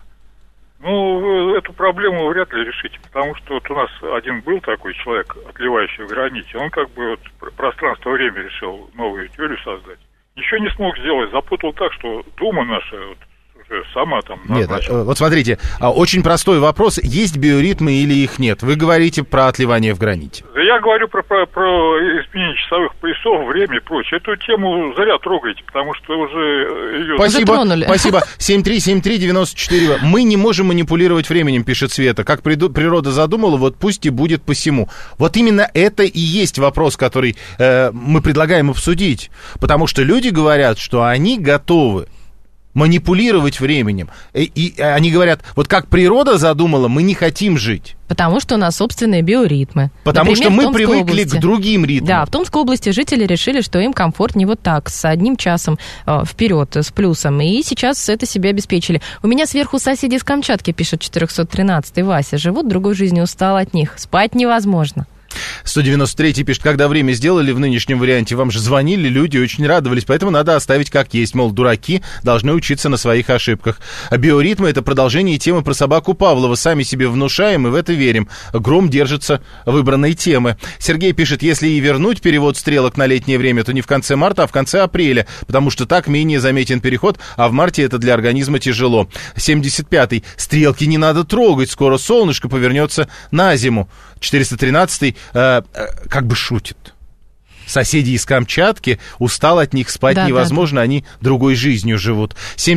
Ну, эту проблему вряд ли решите, потому что вот у нас один был такой человек, отливающий в граните, он как бы вот пространство-время решил новую теорию создать. Ничего не смог сделать, запутал так, что Дума наша вот уже сама там назначила. Нет, вот смотрите, очень простой вопрос, есть биоритмы или их нет? Вы говорите про отливание в граните. Да я говорю про изменение часовых поясов, время и прочее. Эту тему зря трогаете, потому что уже ее... Спасибо. 7373948. Мы не можем манипулировать временем, пишет Света. Как природа задумала, вот пусть и будет посему. Вот именно это и есть вопрос, который мы предлагаем обсудить. Потому что люди говорят, что они готовы манипулировать временем. И они говорят, вот как природа задумала, мы не хотим жить. Потому что у нас собственные биоритмы. Потому Например, что мы привыкли к другим ритмам. Да, в Томской области жители решили, что им комфортнее вот так, с 1 часом вперед, с плюсом. И сейчас это себе обеспечили. У меня сверху соседи с Камчатки, пишет 413-й Вася, живут другой жизнью, устал от них. Спать невозможно. 193-й пишет, когда время сделали в нынешнем варианте, вам же звонили, люди очень радовались, поэтому надо оставить как есть, мол, дураки должны учиться на своих ошибках. А биоритмы — это продолжение темы про собаку Павлова, сами себе внушаем и в это верим. Гром держится выбранной темы. Сергей пишет, если и вернуть перевод стрелок на летнее время, то не в конце марта, а в конце апреля, потому что так менее заметен переход, а в марте это для организма тяжело. 75-й, стрелки не надо трогать, скоро солнышко повернется на зиму. 413-й как бы шутит. Соседи из Камчатки, устал от них, спать невозможно, они другой жизнью живут.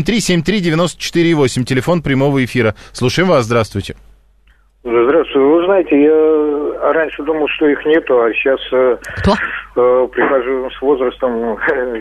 7373948, телефон прямого эфира. Слушаем вас, здравствуйте. Здравствуйте. Вы знаете, я раньше думал, что их нету, а сейчас прихожу с возрастом,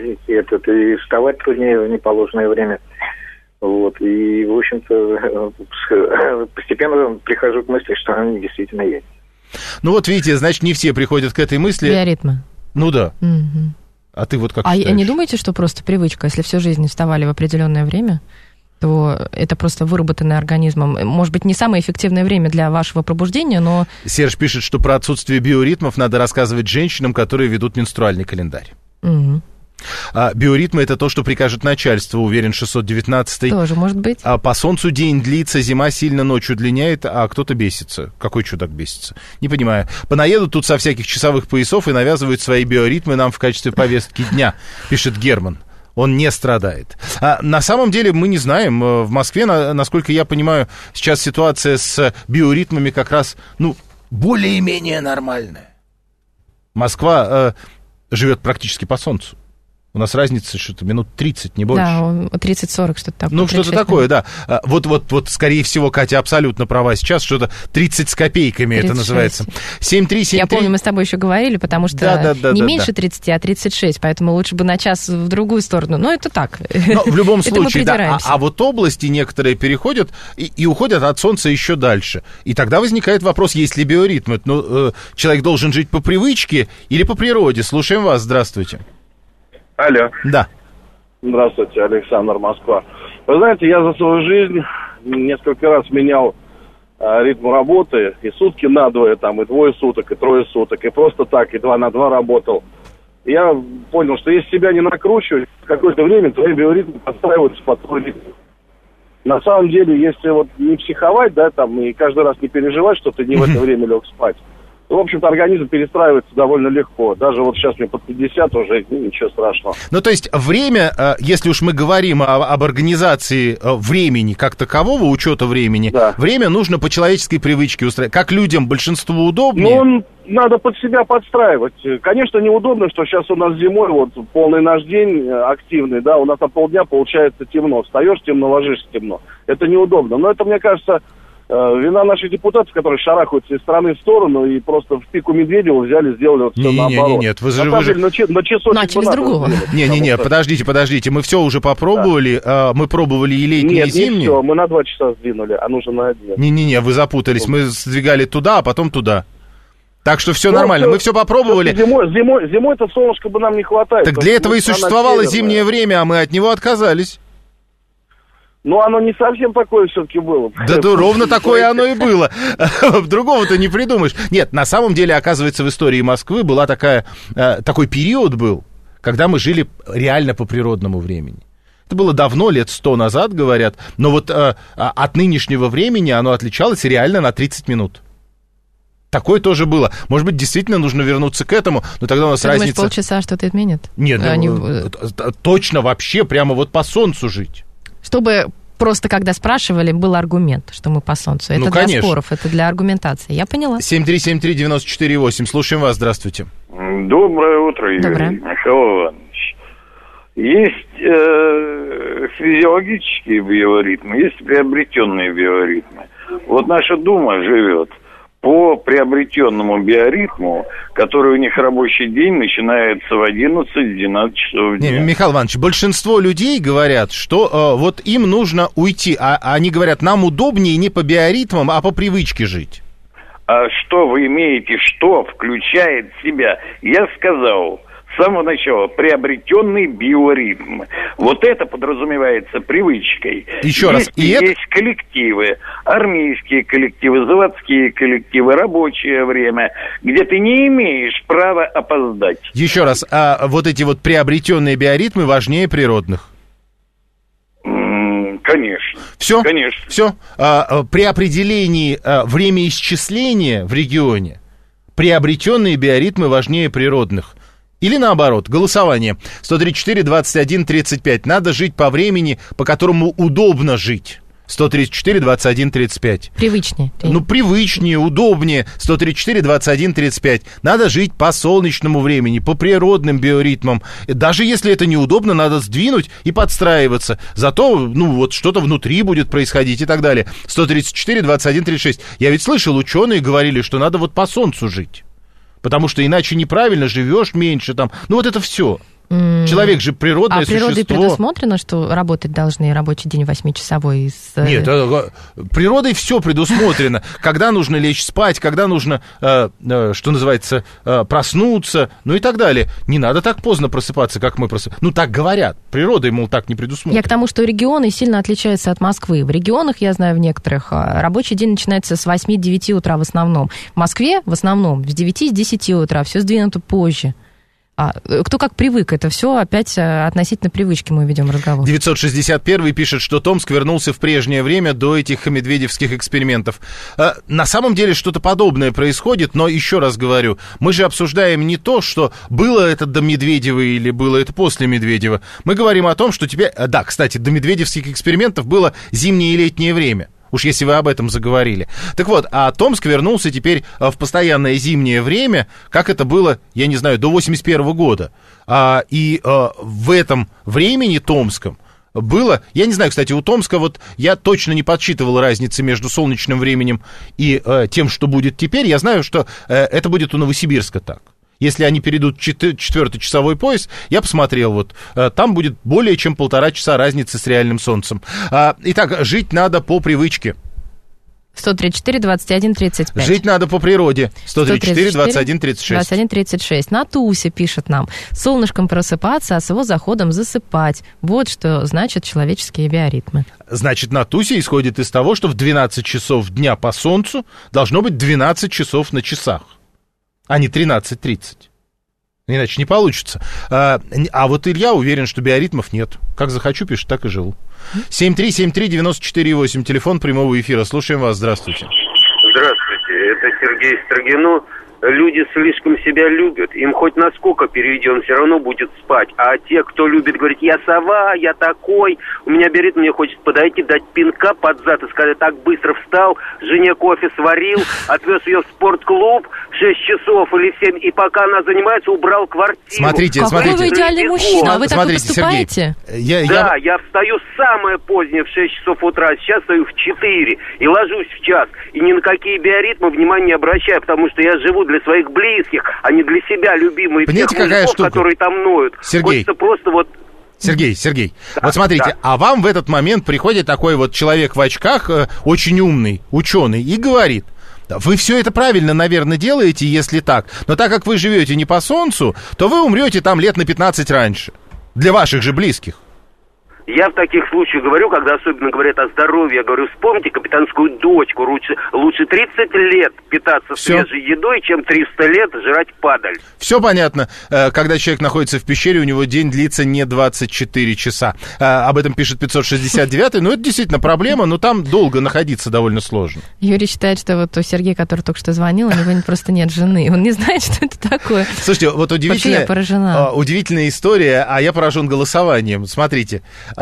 и вставать труднее в неположенное время. Вот, и, в общем-то, постепенно прихожу к мысли, что они действительно есть. Ну вот видите, значит, не все приходят к этой мысли. Биоритмы. Ну да. Угу. А ты вот как считаешь? А не думаете, что просто привычка, если всю жизнь вставали в определенное время, то это просто выработанное организмом. Может быть, не самое эффективное время для вашего пробуждения, но... Серж пишет, что про отсутствие биоритмов надо рассказывать женщинам, которые ведут менструальный календарь. Угу. А биоритмы — это то, что прикажет начальство, уверен 619-й. Тоже может быть. А по солнцу день длится, зима сильно ночью длиняет, а кто-то бесится. Какой чудак бесится? Не понимаю. Понаедут тут со всяких часовых поясов и навязывают свои биоритмы нам в качестве повестки дня, пишет Герман. Он не страдает. А на самом деле мы не знаем. В Москве, насколько я понимаю, сейчас ситуация с биоритмами как раз, более-менее нормальная. Москва живет практически по солнцу. У нас разница что-то минут 30, не больше. Да, 30-40, что-то такое. Ну, что-то такое, да. Вот, скорее всего, Катя абсолютно права. Сейчас что-то 30 с копейками 36. Это называется. 7373948. Я помню, мы с тобой еще говорили, потому что не меньше 30, а 36, поэтому лучше бы на час в другую сторону. Но это так. Но в любом случае, да. А вот области некоторые переходят и уходят от солнца еще дальше. И тогда возникает вопрос, есть ли биоритмы. Человек должен жить по привычке или по природе. Слушаем вас, здравствуйте. Алло. Да. Здравствуйте, Александр, Москва. Вы знаете, я за свою жизнь несколько раз менял ритм работы, и сутки на двое, там, и двое суток, и трое суток, и просто так, и 2 на 2 работал. Я понял, что если себя не накручивать, в какое-то время твои биоритмы подстраиваются под твой ритм. На самом деле, если вот не психовать, да, там, и каждый раз не переживать, что ты не в это время лег спать, в общем-то, организм перестраивается довольно легко. Даже вот сейчас мне под 50 уже ничего страшного. Ну, то есть время, если уж мы говорим об организации времени как такового, учета времени, время нужно по человеческой привычке устраивать. Как людям большинству удобнее? Ну, надо под себя подстраивать. Конечно, неудобно, что сейчас у нас зимой, вот полный наш день активный, да, у нас на полдня получается темно. Встаешь темно, ложишься темно. Это неудобно. Но это, мне кажется, Вина наших депутатов, которые шарахаются из стороны в сторону и просто в пику Медведева взяли, сделали вот все наоборот. Нет, вы же... Начали с другого. Не, подождите, мы все уже попробовали, мы пробовали и летнее, и зимнее. Нет, не все, мы на 2 часа сдвинули, а нужно на 1. Не, вы запутались, мы сдвигали туда, а потом туда. Так что все нормально, мы все попробовали. Зимой-то солнышко бы нам не хватает. Так для этого и существовало зимнее время, а мы от него отказались. Ну, оно не совсем такое все-таки было. Да, ровно такое оно и было. Другого-то не придумаешь. Нет, на самом деле, оказывается, в истории Москвы была такой период был, когда мы жили реально по природному времени. Это было давно, лет 100 назад, говорят, но вот от нынешнего времени оно отличалось реально на 30 минут. Такое тоже было. Может быть, действительно нужно вернуться к этому, но тогда у нас разница... Думаешь, полчаса что-то изменит? Нет, точно вообще прямо вот по солнцу жить. Чтобы просто, когда спрашивали, был аргумент, что мы по солнцу. Это для споров, это для аргументации. Я поняла. 7373948. Слушаем вас. Здравствуйте. Доброе утро, Юрий Михаил Иванович. Есть физиологические биоритмы, есть приобретенные биоритмы. Вот наша Дума живет по приобретенному биоритму, который у них рабочий день начинается в 11-12 часов дня. Михаил Иванович, большинство людей говорят, что вот им нужно уйти, а они говорят, нам удобнее не по биоритмам, а по привычке жить. А что вы имеете, что включает в себя? Я сказал... С самого начала приобретенный биоритм. Вот это подразумевается привычкой. Еще раз. Есть коллективы, армейские коллективы, заводские коллективы, рабочее время, где ты не имеешь права опоздать. Еще раз. А вот эти вот приобретенные биоритмы важнее природных? Конечно. Все? Конечно. Все. При определении времяисчисления в регионе приобретенные биоритмы важнее природных. Или наоборот, голосование 134-21-35. Надо жить по времени, по которому удобно жить. 134-21-35. Привычнее. Ну, привычнее, удобнее. 134-21-35. Надо жить по солнечному времени, по природным биоритмам. Даже если это неудобно, надо сдвинуть и подстраиваться. Зато, вот что-то внутри будет происходить и так далее. 134-21-36. Я ведь слышал, ученые говорили, что надо вот по солнцу жить. Потому что иначе неправильно живешь меньше там. Вот это все. Человек же природное существо. А природой предусмотрено, что работать должны рабочий день 8-часовой? Нет, природой все предусмотрено. Когда нужно лечь спать, когда нужно, что называется, проснуться, и так далее. Не надо так поздно просыпаться, как мы просыпаемся. Так говорят. Природой, мол, так не предусмотрено. Я к тому, что регионы сильно отличаются от Москвы. В регионах, я знаю, в некоторых, рабочий день начинается с 8-9 утра в основном. В Москве в основном с 9-10 утра. Все сдвинуто позже. Кто как привык, это все опять относительно привычки мы ведем разговор. 961 пишет, что Томск вернулся в прежнее время до этих медведевских экспериментов. На самом деле что-то подобное происходит, но еще раз говорю, мы же обсуждаем не то, что было это до Медведева или было это после Медведева. Мы говорим о том, что теперь... Да, кстати, до медведевских экспериментов было зимнее и летнее время. Уж если вы об этом заговорили. Так вот, а Томск вернулся теперь в постоянное зимнее время, как это было, я не знаю, до 81 года. И в этом времени томском было... Я не знаю, кстати, у Томска я точно не подсчитывал разницы между солнечным временем и тем, что будет теперь. Я знаю, что это будет у Новосибирска так. Если они перейдут в 4-часовой пояс, я посмотрел, там будет более чем 1,5 часа разницы с реальным солнцем. Итак, жить надо по привычке. 134-21-35. Жить надо по природе. 134-21-36. 21-36. Натуся пишет нам. Солнышком просыпаться, а с его заходом засыпать. Вот что значит человеческие биоритмы. Значит, Натуся исходит из того, что в 12 часов дня по солнцу должно быть 12 часов на часах, а не 13:30. Иначе не получится. А вот Илья уверен, что биоритмов нет. Как захочу, пишет, так и живу. 7373948, телефон прямого эфира. Слушаем вас, здравствуйте. Здравствуйте, это Сергей Строгино. люди слишком себя любят. Им хоть насколько переведи, он все равно будет спать. А те, кто любит говорить, я сова, я такой, у меня берет, мне хочет подойти, дать пинка под зад и сказать, так быстро встал, жене кофе сварил, отвез ее в спортклуб в 6 часов или в 7, и пока она занимается, убрал квартиру. Смотрите. Какой вы идеальный мужчина, а вы так и поступаете? Сергей, я встаю самое позднее в 6 часов утра, сейчас встаю в 4 и ложусь в час. И ни на какие биоритмы внимания не обращаю, потому что я живу для своих близких, а не для себя, любимые. Понимаете, тех какая мужиков, которые там ноют. Сергей. Хочется просто вот... Сергей, вот смотрите, а вам в этот момент приходит такой вот человек в очках, очень умный, ученый, и говорит, вы все это правильно, наверное, делаете, если так, но так как вы живете не по солнцу, то вы умрете там лет на 15 раньше, для ваших же близких. Я в таких случаях говорю, когда особенно говорят о здоровье, я говорю, вспомните капитанскую дочку, лучше 30 лет питаться свежей едой, чем 300 лет жрать падаль. Все понятно. Когда человек находится в пещере, у него день длится не 24 часа. Об этом пишет 569-й. Ну, это действительно проблема, но там долго находиться довольно сложно. Юрий считает, что вот у Сергея, который только что звонил, у него просто нет жены. Он не знает, что это такое. Слушайте, вот удивительная история, а я поражен голосованием. Смотрите.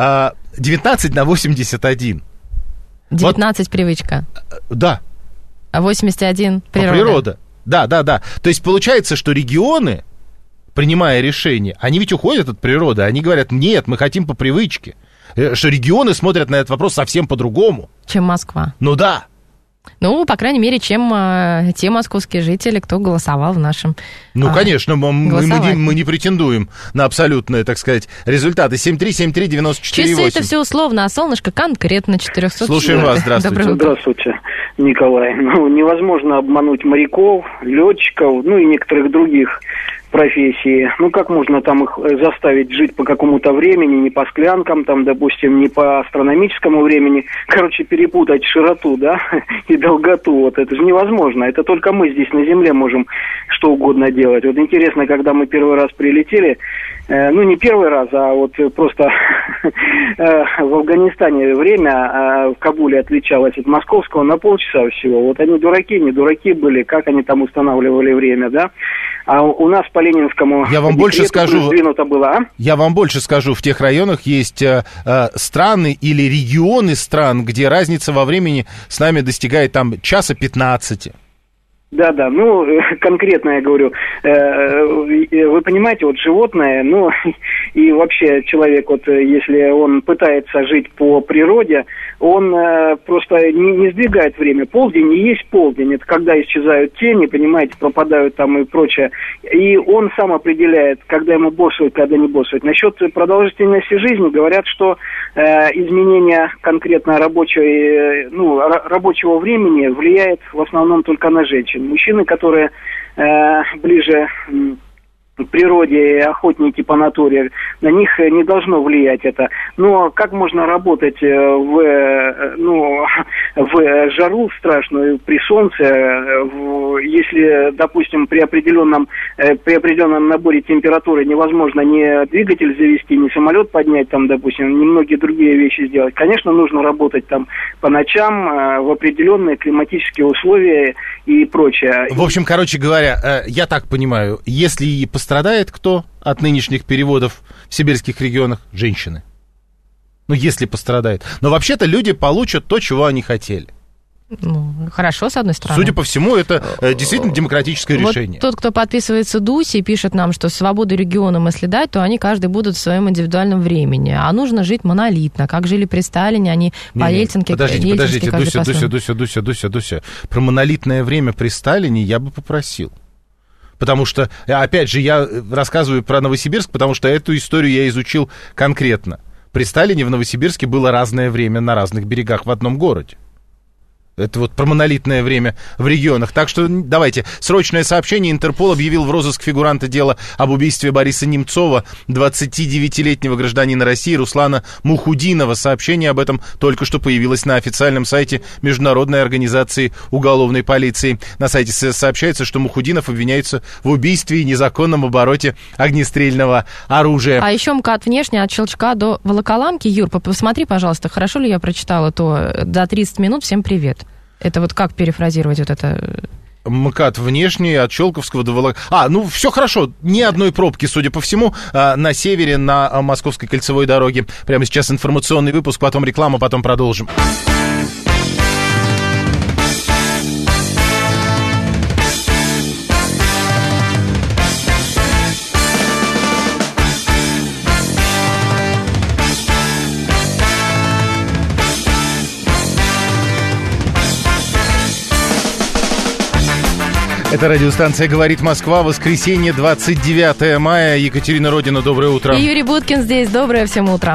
19 на 81. 19 привычка. Да. А 81 природа. Природа. Да. То есть получается, что регионы, принимая решения, они ведь уходят от природы. Они говорят, нет, мы хотим по привычке. Что регионы смотрят на этот вопрос совсем по-другому. Чем Москва. Ну да. Ну, по крайней мере, чем те московские жители, кто голосовал в нашем конечно, мы не претендуем на абсолютные, так сказать, результаты. 7373948. Часы это все условно, а солнышко конкретно 400. Слушаем вас, здравствуйте. Здравствуйте, Николай. Невозможно обмануть моряков, летчиков, и некоторых других профессии. Как можно там их заставить жить по какому-то времени, не по склянкам, там, допустим, не по астрономическому времени. Перепутать широту, да, и долготу. Вот это же невозможно. Это только мы здесь на Земле можем что угодно делать. Вот интересно, когда мы первый раз прилетели, не первый раз, а вот просто в Афганистане время в Кабуле отличалось от московского на полчаса всего. Вот они дураки, не дураки были, как они там устанавливали время, да. А у нас по Ленинскому я вам больше скажу, сдвинуто было, а? Я вам больше скажу, в тех районах есть страны или регионы стран, где разница во времени с нами достигает там часа 15. Да, конкретно я говорю, вы понимаете, вот животное, и вообще человек, вот если он пытается жить по природе, он просто не сдвигает время. Полдень и есть полдень, это когда исчезают тени, понимаете, пропадают там и прочее. И он сам определяет, когда ему боссовать, когда не боссовать. Насчет продолжительности жизни говорят, что изменение конкретно рабочего времени влияет в основном только на женщин. Мужчины, которые ближе к природе, охотники по натуре, на них не должно влиять это. Но как можно работать в жару страшную, при солнце, если, допустим, при определенном наборе температуры невозможно ни двигатель завести, ни самолет поднять, там, допустим, ни многие другие вещи сделать. Конечно, нужно работать там по ночам в определенные климатические условия и прочее. В общем, короче говоря, я так понимаю, если и пострадает кто от нынешних переводов в сибирских регионах? Женщины. Если пострадает. Но вообще-то люди получат то, чего они хотели. Хорошо, с одной стороны. Судя по всему, это действительно демократическое решение. Тот, кто подписывается Дуси и пишет нам, что свободу регионам если дать, то они каждый будут в своем индивидуальном времени. А нужно жить монолитно. Как жили при Сталине, они по Ельцинке. Подождите, Дуся. Про монолитное время при Сталине я бы попросил. Потому что, опять же, я рассказываю про Новосибирск, потому что эту историю я изучил конкретно. При Сталине в Новосибирске было разное время на разных берегах в одном городе. Это вот про монолитное время в регионах. Так что давайте. Срочное сообщение. Интерпол объявил в розыск фигуранта дела об убийстве Бориса Немцова, 29-летнего гражданина России Руслана Мухудинова. Сообщение об этом только что появилось на официальном сайте Международной организации уголовной полиции. На сайте сообщается, что Мухудинов обвиняется в убийстве и незаконном обороте огнестрельного оружия. А еще МКАД внешне от Щелчка до Волоколамки. Юр, посмотри, пожалуйста, хорошо ли я прочитала то за 30 минут. Всем привет. Это вот как перефразировать вот это? МКАД внешний, от Щелковского до Волоколамского. Ну, все хорошо. Ни одной пробки, судя по всему, на севере, на Московской кольцевой дороге. Прямо сейчас информационный выпуск, потом реклама, потом продолжим. Это радиостанция «Говорит Москва», воскресенье, 29 мая. Екатерина Родина, доброе утро. И Юрий Буткин здесь, доброе всем утро.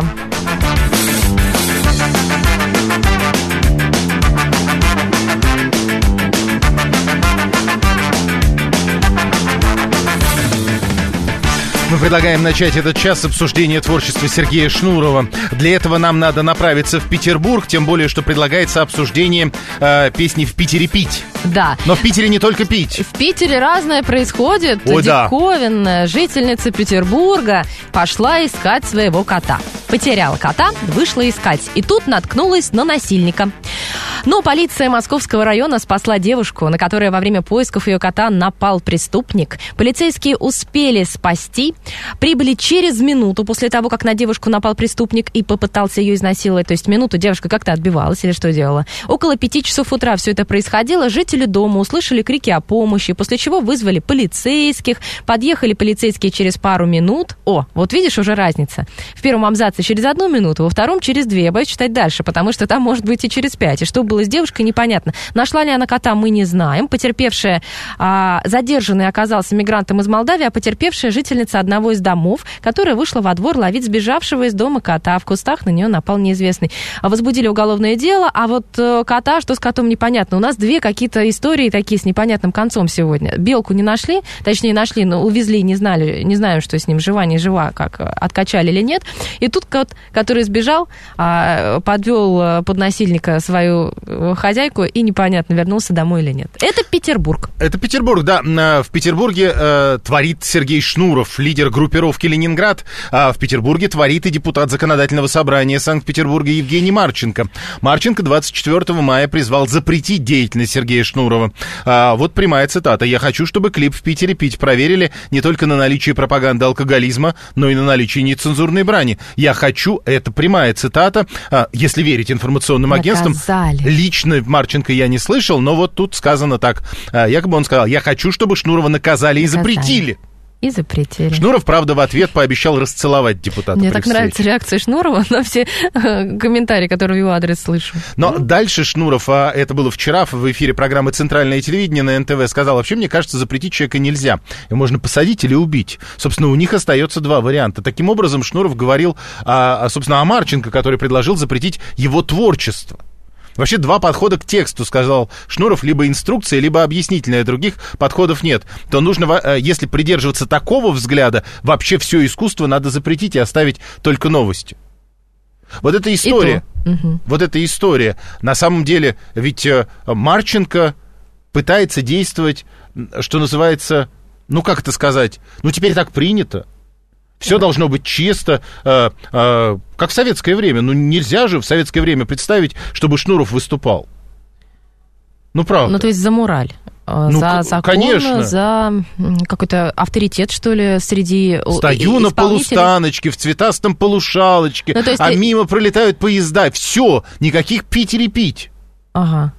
Мы предлагаем начать этот час с обсуждения творчества Сергея Шнурова. Для этого нам надо направиться в Петербург, тем более, что предлагается обсуждение песни «В Питере пить». Да. Но в Питере не только пить. В Питере разное происходит. Ой, диковинная жительница Петербурга пошла искать своего кота. Потеряла кота, вышла искать. И тут наткнулась на насильника. Но полиция Московского района спасла девушку, на которой во время поисков ее кота напал преступник. Полицейские успели спасти. Прибыли через минуту после того, как на девушку напал преступник и попытался ее изнасиловать. То есть минуту девушка как-то отбивалась или что делала. Около 5 часов утра все это происходило. Жители дома услышали крики о помощи, после чего вызвали полицейских. Подъехали полицейские через пару минут. Вот видишь, уже разница. В первом абзаце через 1 минуту, во втором через 2. Я боюсь читать дальше, потому что там может быть и через 5. И что было с девушкой, непонятно. Нашла ли она кота, мы не знаем. Потерпевшая, задержанный оказался мигрантом из Молдавии, а потерпевшая жительница одного из домов, которая вышла во двор ловить сбежавшего из дома кота. В кустах на нее напал неизвестный. Возбудили уголовное дело, а вот кота, что с котом, непонятно. У нас 2 какие-то истории такие с непонятным концом сегодня. Белку не нашли, точнее нашли, но увезли, не знаем, что с ним, жива, не жива, как откачали или нет. И тут кот, который сбежал, подвел под насильника свою хозяйку и непонятно, вернулся домой или нет. Это Петербург. Это Петербург, да. В Петербурге творит Сергей Шнуров, лидер группировки «Ленинград». В Петербурге творит и депутат Законодательного собрания Санкт-Петербурга Евгений Марченко. Марченко 24 мая призвал запретить деятельность Сергея Шнурова. Вот прямая цитата. «Я хочу, чтобы клип «В Питере пить» проверили не только на наличие пропаганды алкоголизма, но и на наличие нецензурной брани. Я хочу», это прямая цитата, если верить информационным агентствам. Лично Марченко я не слышал, но вот тут сказано так. Якобы он сказал: «Я хочу, чтобы Шнурова наказали и запретили». И запретили. Шнуров, правда, в ответ пообещал расцеловать депутата. Мне так нравится реакция Шнурова на все комментарии, которые в его адрес слышу. Но дальше Шнуров, это было вчера в эфире программы «Центральное телевидение» на НТВ, сказал: вообще, мне кажется, запретить человека нельзя. Его можно посадить или убить. Собственно, у них остается 2 варианта. Таким образом, Шнуров говорил, собственно, о Марченко, который предложил запретить его творчество. Вообще 2 подхода к тексту, сказал Шнуров, либо инструкция, либо объяснительная, других подходов нет. То нужно, если придерживаться такого взгляда, вообще все искусство надо запретить и оставить только новости. Вот эта история, вот эта история, на самом деле, ведь Марченко пытается действовать, что называется, как это сказать, теперь так принято. Все должно быть чисто, как в советское время. Нельзя же в советское время представить, чтобы Шнуров выступал. Правда. То есть за мораль. За закон, конечно. За какой-то авторитет, что ли, среди Стою на полустаночке, в цветастом полушалочке, мимо пролетают поезда. Все, никаких Питере пить. Ага.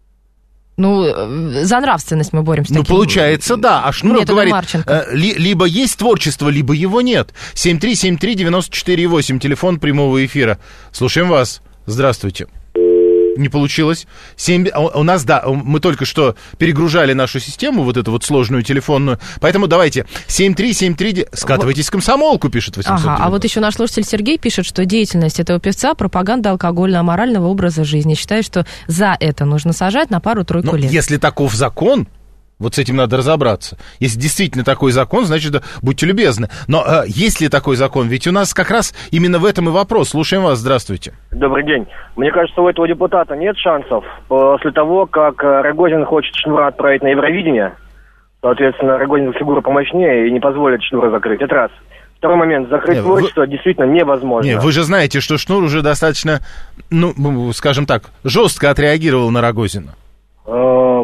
За нравственность мы боремся. Получается, да. А Шнуров говорит, либо есть творчество, либо его нет. 7373948, телефон прямого эфира. Слушаем вас. Здравствуйте. Не получилось. У нас, да, мы только что перегружали нашу систему, вот эту вот сложную телефонную. Поэтому давайте, 73739... Скатывайтесь в комсомолку, пишет 800. Ага, а вот еще наш слушатель Сергей пишет, что деятельность этого певца — пропаганда алкогольно-аморального образа жизни. Считает, что за это нужно сажать на пару-тройку лет. Если таков закон... Вот с этим надо разобраться. Если действительно такой закон, значит, будьте любезны. Но есть ли такой закон? Ведь у нас как раз именно в этом и вопрос. Слушаем вас. Здравствуйте. Добрый день. Мне кажется, у этого депутата нет шансов. После того, как Рогозин хочет Шнура отправить на Евровидение, соответственно, Рогозин фигура помощнее и не позволит Шнура закрыть. Это раз. Второй момент. Закрыть творчество действительно невозможно. Вы же знаете, что Шнур уже достаточно, скажем так, жестко отреагировал на Рогозина.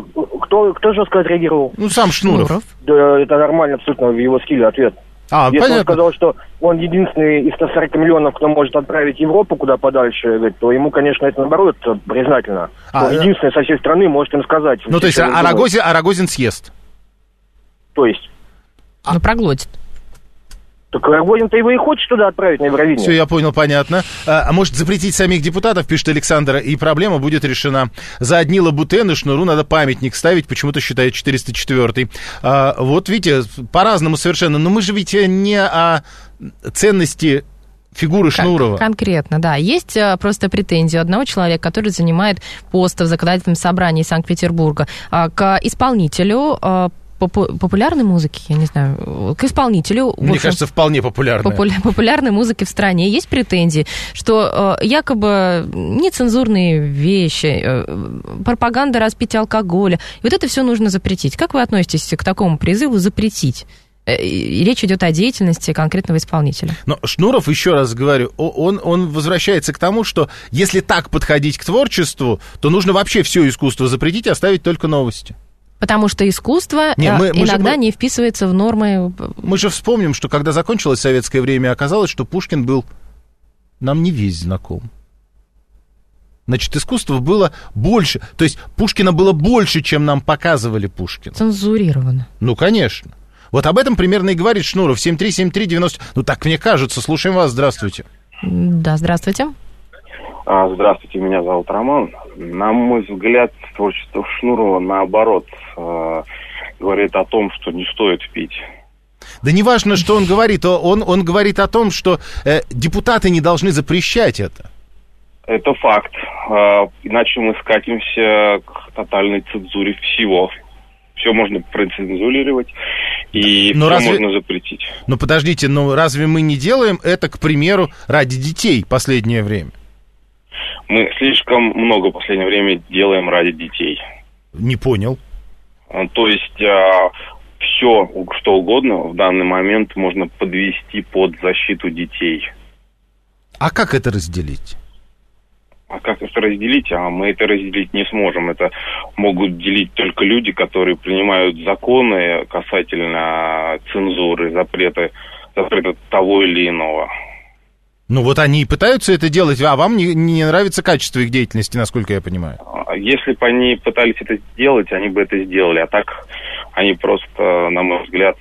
кто жестко отреагировал? Ну, сам Шнуров. Да, это нормально абсолютно в его стиле ответ. Если понятно. он сказал, что он единственный из 140 миллионов, кто может отправить Европу куда подальше, то ему, конечно, это наоборот признательно. Он единственный со всей страны может им сказать. Ну, то есть Рогозин съест? То есть? Ну, проглотит. Так Рогозин-то его и хочет туда отправить на Евровидение. Все, я понял, понятно. А может запретить самих депутатов, пишет Александр, и проблема будет решена. За одни лабутены Шнуру надо памятник ставить, почему-то считает 404-й. Вот видите, по-разному совершенно. Но мы же ведь не о ценности фигуры Шнурова. Конкретно, да. Есть просто претензии одного человека, который занимает пост в законодательном собрании Санкт-Петербурга, к исполнителю популярной музыки, я не знаю, к исполнителю. Мне кажется, вполне популярной. Популярной музыки в стране. Есть претензии, что якобы нецензурные вещи, пропаганда распития алкоголя. И вот это все нужно запретить. Как вы относитесь к такому призыву запретить? Речь идет о деятельности конкретного исполнителя. Но Шнуров, еще раз говорю, он возвращается к тому, что если так подходить к творчеству, то нужно вообще все искусство запретить и оставить только новости. Потому что искусство иногда не вписывается в нормы. Мы же вспомним, что когда закончилось советское время, оказалось, что Пушкин был нам не весь знаком. Значит, искусство было больше. То есть Пушкина было больше, чем нам показывали Пушкина. Цензурировано. Ну, конечно. Вот об этом примерно и говорит Шнуров. 73739. Ну, так мне кажется. Слушаем вас. Здравствуйте. Да, здравствуйте. Здравствуйте, меня зовут Роман. На мой взгляд, творчество Шнурова, наоборот, говорит о том, что не стоит пить. Да не важно, что он говорит. Он говорит о том, что депутаты не должны запрещать это. Это факт. Иначе мы скатимся к тотальной цензуре всего. Все можно процензурировать, и все можно запретить. Ну, подождите, разве мы не делаем это, к примеру, ради детей в последнее время? Мы слишком много в последнее время делаем ради детей. Не понял. То есть все, что угодно в данный момент можно подвести под защиту детей. А как это разделить? А как это разделить? Мы это разделить не сможем. Это могут делить только люди, которые принимают законы касательно цензуры, запрета того или иного. Ну вот они и пытаются это делать, а вам не нравится качество их деятельности, насколько я понимаю. Если бы они пытались это сделать, они бы это сделали. А так они просто, на мой взгляд,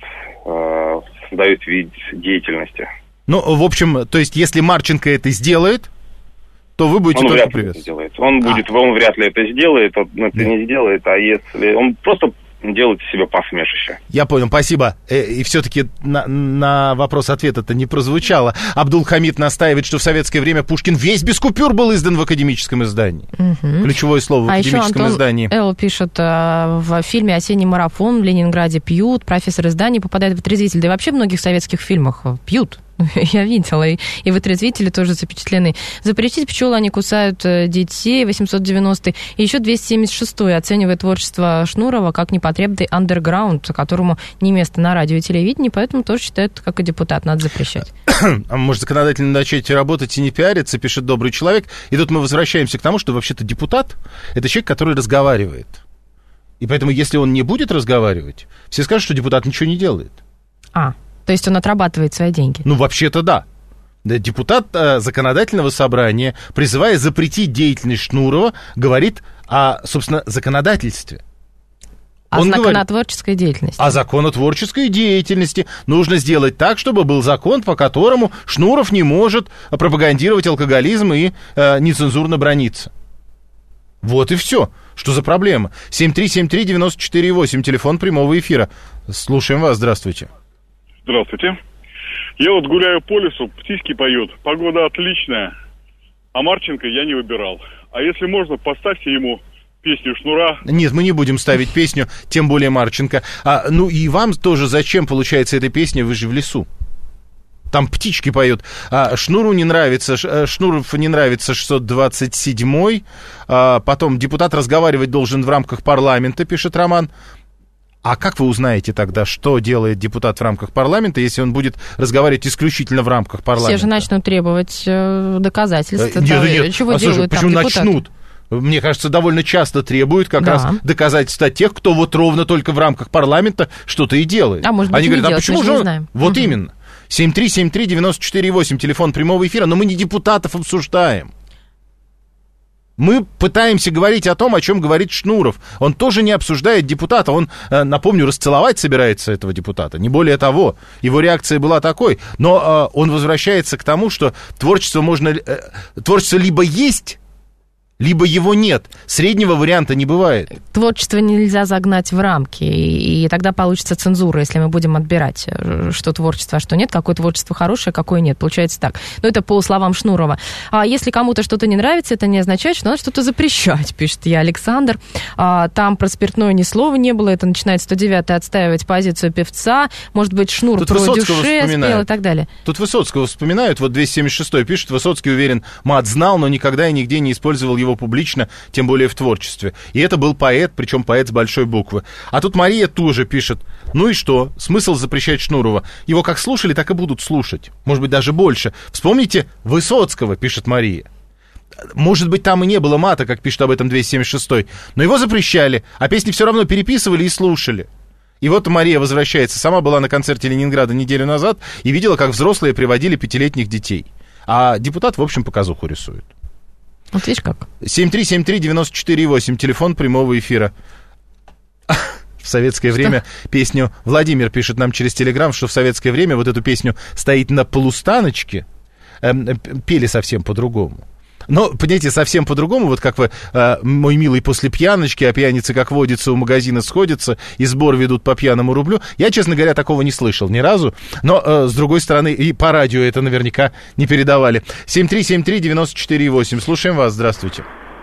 создают вид деятельности. Ну, в общем, то есть если Марченко это сделает, то вы будете только приветствовать. Он вряд ли это сделает, он это не сделает, а если он просто делает из себя посмешище. Я понял, спасибо. И все-таки на вопрос-ответ-то не прозвучало. Абдул-Хамид настаивает, что в советское время Пушкин весь без купюр был издан в академическом издании. Угу. Ключевое слово в академическом издании. Еще Антон Эл пишет, в фильме «Осенний марафон» в Ленинграде пьют, профессор издания попадает в отрезвитель. Да и вообще в многих советских фильмах пьют. Я видела, и вытрезвители тоже запечатлены. Запретить пчелы, они кусают детей, 890-й. И еще 276-й оценивает творчество Шнурова как непотребный андерграунд, которому не место на радио и телевидении, поэтому тоже считают, как и депутат, надо запрещать. А может, законодательно начать работать и не пиариться, пишет добрый человек. И тут мы возвращаемся к тому, что вообще-то депутат – это человек, который разговаривает. И поэтому, если он не будет разговаривать, все скажут, что депутат ничего не делает. То есть он отрабатывает свои деньги? Ну, вообще-то да. Депутат законодательного собрания, призывая запретить деятельность Шнурова, говорит о, собственно, законодательстве. О законотворческой деятельности. О законотворческой деятельности. Нужно сделать так, чтобы был закон, по которому Шнуров не может пропагандировать алкоголизм и нецензурно браниться. Вот и все. Что за проблема? 7373948, телефон прямого эфира. Слушаем вас, здравствуйте. Здравствуйте. Я вот гуляю по лесу, птички поют, погода отличная, а Марченко я не выбирал. А если можно, поставьте ему песню Шнура. Нет, мы не будем ставить песню, тем более Марченко. Ну и вам тоже зачем, получается, эта песня, вы же в лесу. Там птички поют. Шнуру не нравится, Шнуров не нравится 627-й. Потом депутат разговаривать должен в рамках парламента, пишет Роман. А как вы узнаете тогда, что делает депутат в рамках парламента, если он будет разговаривать исключительно в рамках парламента? Все же начнут требовать доказательств. Нет. Чего делают почему там депутаты? начнут? мне кажется, довольно часто требуют как раз доказательства тех, кто вот ровно только в рамках парламента что-то и делает. А может быть, они говорят, делать, почему же не он... знаем. Вот именно. 7373948, телефон прямого эфира, но мы не депутатов обсуждаем. Мы пытаемся говорить о том, о чем говорит Шнуров. Он тоже не обсуждает депутата. Он, напомню, расцеловать собирается этого депутата. Не более того. Его реакция была такой. Но он возвращается к тому, что творчество либо есть, либо его нет. Среднего варианта не бывает. Творчество нельзя загнать в рамки, и тогда получится цензура, если мы будем отбирать, что творчество, а что нет, какое творчество хорошее, какое нет. Получается так. Но это по словам Шнурова. А если кому-то что-то не нравится, это не означает, что надо что-то запрещать, пишет я, Александр. Там про спиртное ни слова не было. Это начинает 109-й отстаивать позицию певца. Может быть, Шнур Тут про Высоцкого дюше спел и так далее. Тут Высоцкого вспоминают. Вот 276-й пишет, Высоцкий уверен, мат знал, но никогда и нигде не использовал его публично, тем более в творчестве. И это был поэт, причем поэт с большой буквы. А тут Мария тоже пишет, ну и что, смысл запрещать Шнурова? Его как слушали, так и будут слушать. Может быть, даже больше. Вспомните Высоцкого, пишет Мария. Может быть, там и не было мата, как пишет об этом 276-й, но его запрещали, а песни все равно переписывали и слушали. И вот Мария возвращается. Сама была на концерте Ленинграда неделю назад и видела, как взрослые приводили 5-летних детей. А депутат, в общем, показуху рисует. Вот видишь как. 7373948, телефон прямого эфира. В советское время песню... Владимир пишет нам через Телеграм, что в советское время вот эту песню «Стоит на полустаночке» пели совсем по-другому. Но, понимаете, совсем по-другому, вот как вы, мой милый, после пьяночки, а пьяницы, как водится, у магазина сходятся, и сбор ведут по пьяному рублю. Я, честно говоря, такого не слышал ни разу, но, с другой стороны, и по радио это наверняка не передавали. 7373948, слушаем вас, здравствуйте.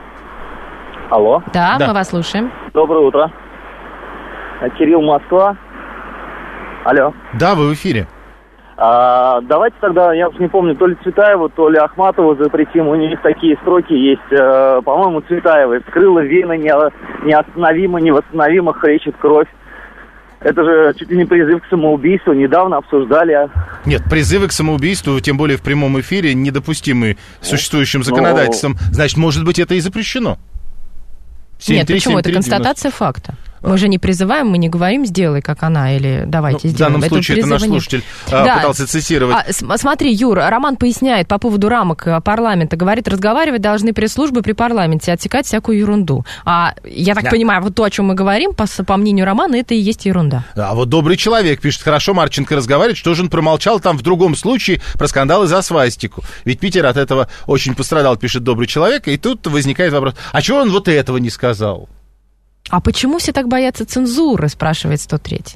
Алло. Да, мы вас слушаем. Доброе утро. Кирилл, Москва. Алло. Да, вы в эфире. Давайте тогда, я уж не помню, то ли Цветаеву, то ли Ахматову запретим. У них такие строки есть, по-моему, Цветаевой. Вскрыла вены, неостановимо, невосстановимо хлещет кровь. Это же чуть ли не призыв к самоубийству. Недавно обсуждали. Нет, призывы к самоубийству, тем более в прямом эфире, недопустимы существующим законодательством. Значит, может быть, это и запрещено. Нет, почему? Это констатация факта. Мы же не призываем, мы не говорим «сделай, как она» или «давайте сделаем». В данном случае это наш слушатель пытался цитировать. Смотри, Юр, Роман поясняет по поводу рамок парламента. Говорит, разговаривать должны пресс-службы при парламенте, отсекать всякую ерунду. Я так понимаю, вот то, о чем мы говорим, по мнению Романа, это и есть ерунда. А вот добрый человек пишет, хорошо, Марченко разговаривает, что же он промолчал там в другом случае про скандалы за свастику. Ведь Питер от этого очень пострадал, пишет добрый человек, и тут возникает вопрос, а чего он вот этого не сказал? А почему все так боятся цензуры, спрашивает 103-й.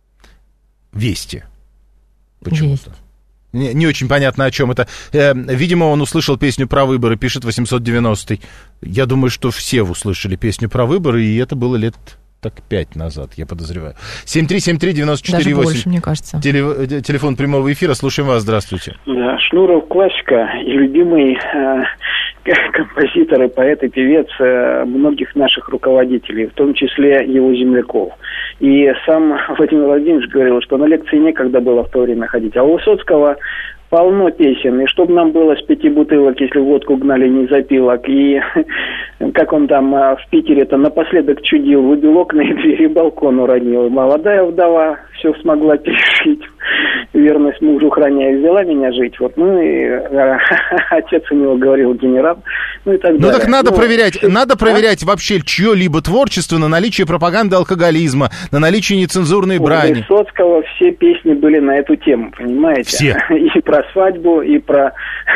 Вести. Почему-то. Не очень понятно, о чем это. Видимо, он услышал песню про выборы, пишет 890-й. Я думаю, что все услышали песню про выборы, и это было лет так 5 назад, я подозреваю. 7373948. Даже больше, мне кажется. Телефон прямого эфира, слушаем вас, здравствуйте. Да, Шнуров классика и любимый композитор и поэт и певец многих наших руководителей, в том числе его земляков. И сам Владимир Владимирович говорил, что на лекции некогда было в то время ходить. А у Высоцкого полно песен. И чтобы нам было с 5 бутылок, если водку гнали не из опилок. И как он там в Питере-то напоследок чудил, выбил окна и двери, балкон уронил. Молодая вдова все смогла пережить. Верность мужу храня, взяла меня жить. Вот, ну и отец у него говорил генерал, ну и так далее. Ну так надо проверять вообще чье-либо творчество на наличие пропаганды алкоголизма, на наличие нецензурной брани. У Высоцкого все песни были на эту тему, понимаете? Все. И про свадьбу, и про...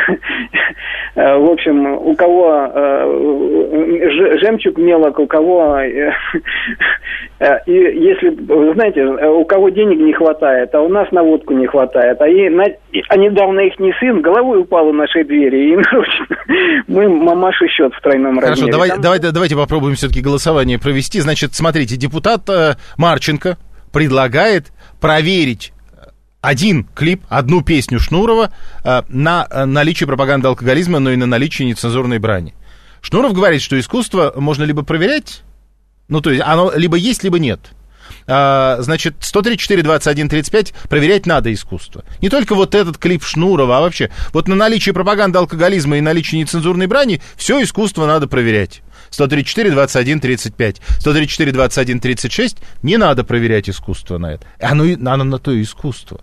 В общем, у кого жемчуг мелок, у кого... И если, вы знаете, у кого денег не хватает, а у нас на водку не хватает. А недавно их сын головой упал у нашей двери, и мы мамашу счет в тройном размере. Хорошо, давайте попробуем все-таки голосование провести. Значит, смотрите, депутат Марченко предлагает проверить один клип, одну песню Шнурова на наличие пропаганды алкоголизма, но и на наличие нецензурной брани. Шнуров говорит, что искусство можно либо проверять, ну, то есть оно либо есть, либо нет. Значит, 134-21-35 проверять надо искусство. Не только вот этот клип Шнурова, а вообще вот на наличие пропаганды алкоголизма и наличие нецензурной брани все искусство надо проверять. 134-21-35. 134-21-36. Не надо проверять искусство на это. Оно на то и искусство.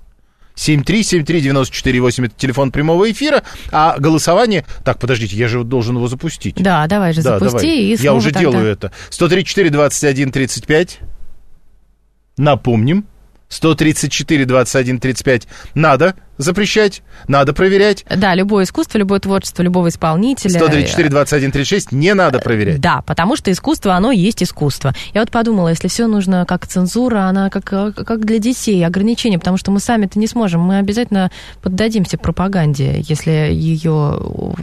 7373948 это телефон прямого эфира, а голосование... Так, подождите, я же должен его запустить. Да, давай же, запусти. Давай. И я уже тогда делаю это. 134-21-35. Напомним. 134-21-35 надо запрещать, надо проверять. Да, любое искусство, любое творчество, любого исполнителя. 134-21-36 не надо проверять. Да, потому что искусство, оно есть искусство. Я вот подумала, если все нужно как цензура, она как для детей, ограничения, потому что мы сами-то не сможем. Мы обязательно поддадимся пропаганде, если ее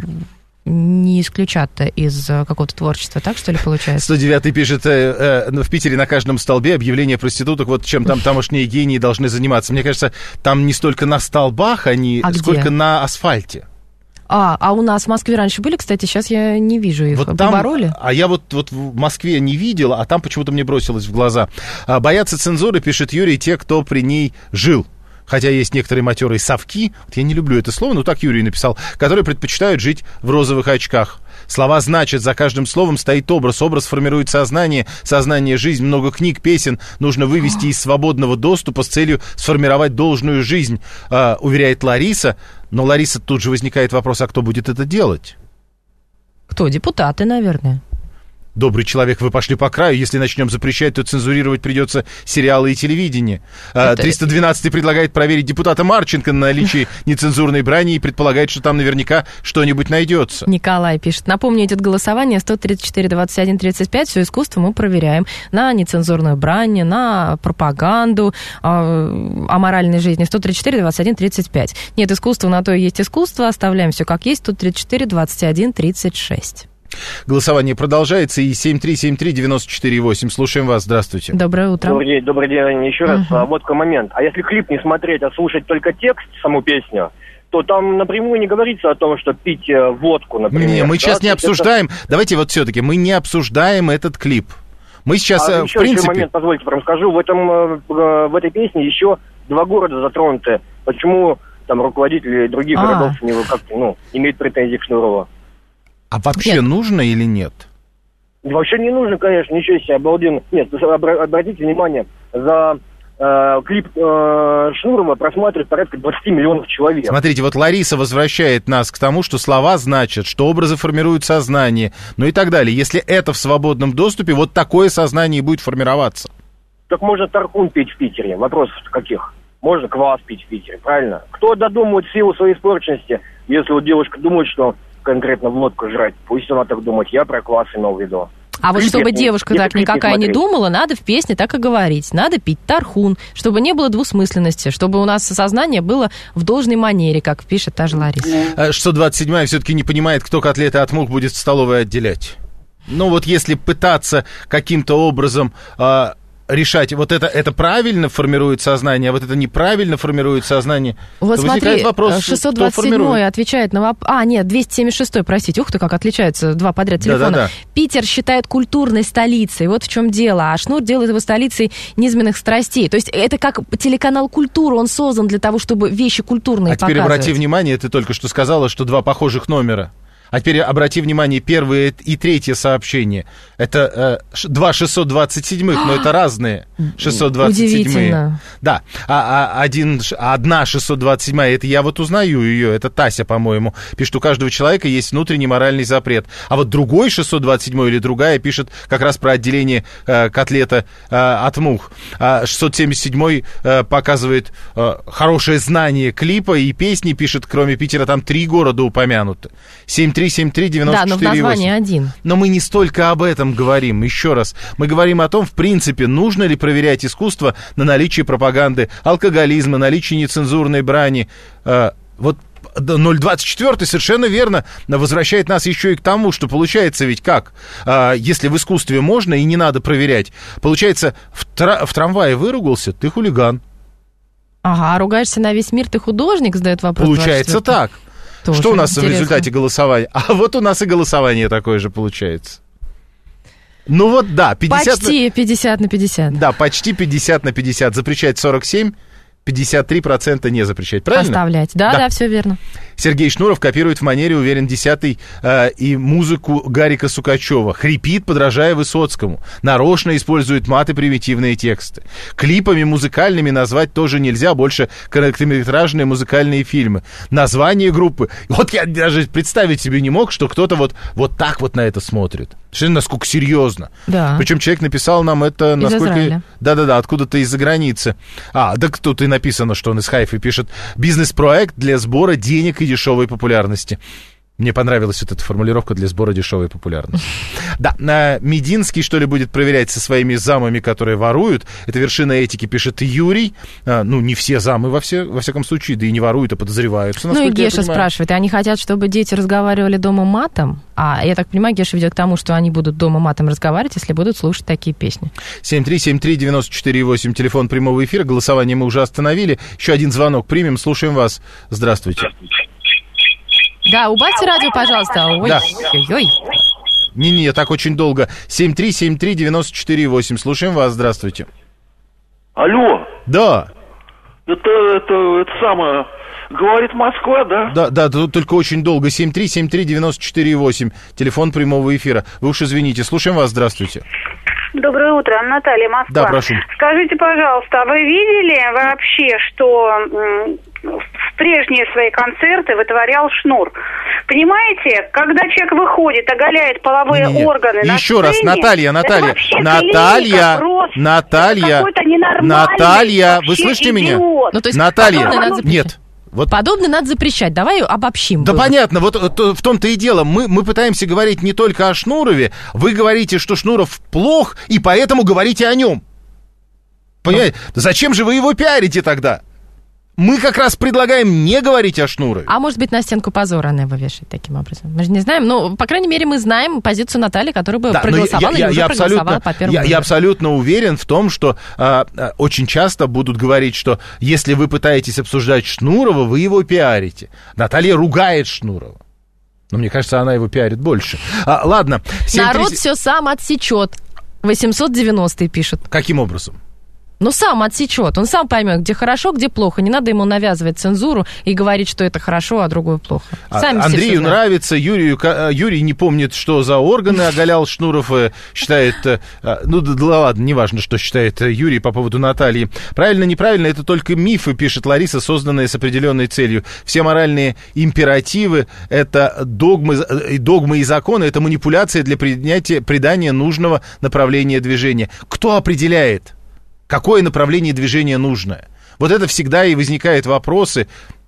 не исключат из какого-то творчества. Так, что ли, получается? 109-й пишет, в Питере на каждом столбе объявление проституток, вот чем там тамошние гении должны заниматься. Мне кажется, там не столько на столбах они, сколько где? На асфальте. А у нас в Москве раньше были, кстати, сейчас я не вижу их. Вот побороли? А я вот в Москве не видел, а там почему-то мне бросилось в глаза. Боятся цензуры, пишет Юрий, те, кто при ней жил. Хотя есть некоторые матерые совки, вот я не люблю это слово, но так Юрий написал, которые предпочитают жить в розовых очках. Слова значат, за каждым словом стоит образ, образ формирует сознание, жизнь, много книг, песен нужно вывести из свободного доступа с целью сформировать должную жизнь, уверяет Лариса. Но, Лариса, тут же возникает вопрос, а кто будет это делать? Кто? Депутаты, наверное. Добрый человек, вы пошли по краю. Если начнем запрещать, то цензурировать придется сериалы и телевидение. 312-й предлагает проверить депутата Марченко на наличие нецензурной брани и предполагает, что там наверняка что-нибудь найдется. Николай пишет. Напомню, идет голосование 134-21-35. Все искусство мы проверяем на нецензурную брань, на пропаганду о моральной жизни. 134-21-35. Нет искусства, на то и есть искусство. Оставляем все как есть. 134-21-36. Голосование продолжается, и 7373948. Слушаем вас, здравствуйте. Доброе утро. Добрый день еще раз. Вот такой момент. А если клип не смотреть, а слушать только текст, саму песню, то там напрямую не говорится о том, что пить водку, например. Не, мы сейчас не обсуждаем, давайте вот все-таки, мы не обсуждаем этот клип. Мы сейчас, в принципе... Еще момент, позвольте, прям скажу, в этой песне еще 2 города затронуты. Почему там руководители других городов имеют претензии к Шнурову? А вообще нужно или нет? Вообще не нужно, конечно, ничего себе, обалденно. Нет, обратите внимание, за клип Шнурова просматривает порядка 20 миллионов человек. Смотрите, вот Лариса возвращает нас к тому, что слова значат, что образы формируют сознание, ну и так далее. Если это в свободном доступе, вот такое сознание и будет формироваться. Так можно тархун пить в Питере, вопросов каких? Можно квас пить в Питере, правильно? Кто додумывает в силу своей испорченности, если вот девушка думает, что конкретно водку жрать, пусть она так думает, я про квас имел в виду. А вот чтобы девушка так никакая не думала, надо в песне так и говорить. Надо пить тархун, чтобы не было двусмысленности, чтобы у нас сознание было в должной манере, как пишет та же Лариса. 627-я все-таки не понимает, кто котлеты от мух будет в столовой отделять. Ну вот если пытаться каким-то образом... решать, вот это правильно формирует сознание, а вот это неправильно формирует сознание. Вот смотри, вопрос, 627-й отвечает на вопрос... нет, 276-й, простите. Ух ты, как отличаются 2 подряд телефона. Да. Питер считают культурной столицей, вот в чем дело. А Шнур делает его столицей низменных страстей. То есть это как телеканал «Культура», он создан для того, чтобы вещи культурные показывать. А теперь обрати внимание, ты только что сказала, что 2 похожих номера. А теперь обрати внимание, 1 и 3 сообщение. Это 2 627-х, но это разные 627-е. Удивительно. Да, одна 627-я, это я вот узнаю ее, это Тася, по-моему, пишет, у каждого человека есть внутренний моральный запрет. А вот другой 627-й или другая пишет как раз про отделение котлета от мух. 677-й показывает хорошее знание клипа и песни, пишет, кроме Питера, там 3 города упомянуты. 7373948. Да, но в названии 1. Но мы не столько об этом говорим, еще раз. Мы говорим о том, в принципе, нужно ли проверять искусство на наличие пропаганды, алкоголизма, наличие нецензурной брани. Вот 024 совершенно верно возвращает нас еще и к тому, что получается ведь как? Если в искусстве можно и не надо проверять, получается, в трамвае выругался, ты хулиган. Ага, ругаешься на весь мир, ты художник, задает вопрос. Получается 24. Так. Тоже что у нас интересно. В результате голосования? А вот у нас и голосование такое же получается. Ну вот да, 50 почти 50 на 50. Да, почти 50 на 50. Запрещать 47, 53% не запрещать, правильно? Оставлять, да, все верно. Сергей Шнуров копирует в манере, уверен, 10-й и музыку Гарика Сукачева. Хрипит, подражая Высоцкому. Нарочно использует мат и примитивные тексты. Клипами музыкальными назвать тоже нельзя, больше короткометражные музыкальные фильмы. Название группы. Вот я даже представить себе не мог, что кто-то вот так вот на это смотрит. Насколько серьезно. Да. Причем человек написал нам это... Из Израиля. Да-да-да, откуда-то из-за границы. Так тут и написано, что он из Хайфы пишет. Бизнес-проект для сбора денег и дешевой популярности. Мне понравилась вот эта формулировка для сбора дешевой популярности. Да, Мединский, что ли, будет проверять со своими замами, которые воруют. Это вершина этики, пишет Юрий. Не все замы, во всяком случае, да и не воруют, а подозреваются. И Геша спрашивает, они хотят, чтобы дети разговаривали дома матом? Я так понимаю, Геша ведет к тому, что они будут дома матом разговаривать, если будут слушать такие песни. 7373948, телефон прямого эфира. Голосование мы уже остановили. Еще один звонок примем. Слушаем вас. Здравствуйте. Да, убавьте радио, пожалуйста. Ой, да. Ой. Не, так очень долго. 7373948. Слушаем вас. Здравствуйте. Алло. Да. Это самое... Говорит Москва, да? Да, только очень долго. 7373948. Телефон прямого эфира. Вы уж извините. Слушаем вас. Здравствуйте. Доброе утро, Наталья, Москва. Да, прошу. Скажите, пожалуйста, а вы видели вообще, что в прежние свои концерты вытворял Шнур? Понимаете, когда человек выходит, оголяет половые органы на еще раз, сцене, Наталья, вы слышите меня? Наталья, нет. Подобное надо запрещать. Давай обобщим. Да понятно, вот в том-то и дело. Мы пытаемся говорить не только о Шнурове. Вы говорите, что Шнуров плох, и поэтому говорите о нем. Понимаете? Зачем же вы его пиарите тогда? Мы как раз предлагаем не говорить о Шнурове. А может быть, на стенку позора она его вешает таким образом? Мы же не знаем. Но, по крайней мере, мы знаем позицию Натальи, которая бы проголосовала или уже проголосовала по первому выбору. Я абсолютно уверен в том, что очень часто будут говорить, что если вы пытаетесь обсуждать Шнурова, вы его пиарите. Наталья ругает Шнурова. Но мне кажется, она его пиарит больше. Ладно. Народ все сам отсечет. 890-й пишет. Каким образом? Сам отсечет, он сам поймет, где хорошо, где плохо. Не надо ему навязывать цензуру и говорить, что это хорошо, а другое плохо. Андрею нравится, Юрий не помнит, что за органы оголял Шнуров, считает... ладно, неважно, что считает Юрий по поводу Натальи. Правильно, неправильно, это только мифы, пишет Лариса, созданные с определенной целью. Все моральные императивы, это догмы и законы, это манипуляция для придания нужного направления движения. Кто определяет? Какое направление движения нужное? Вот это всегда и возникают вопросы.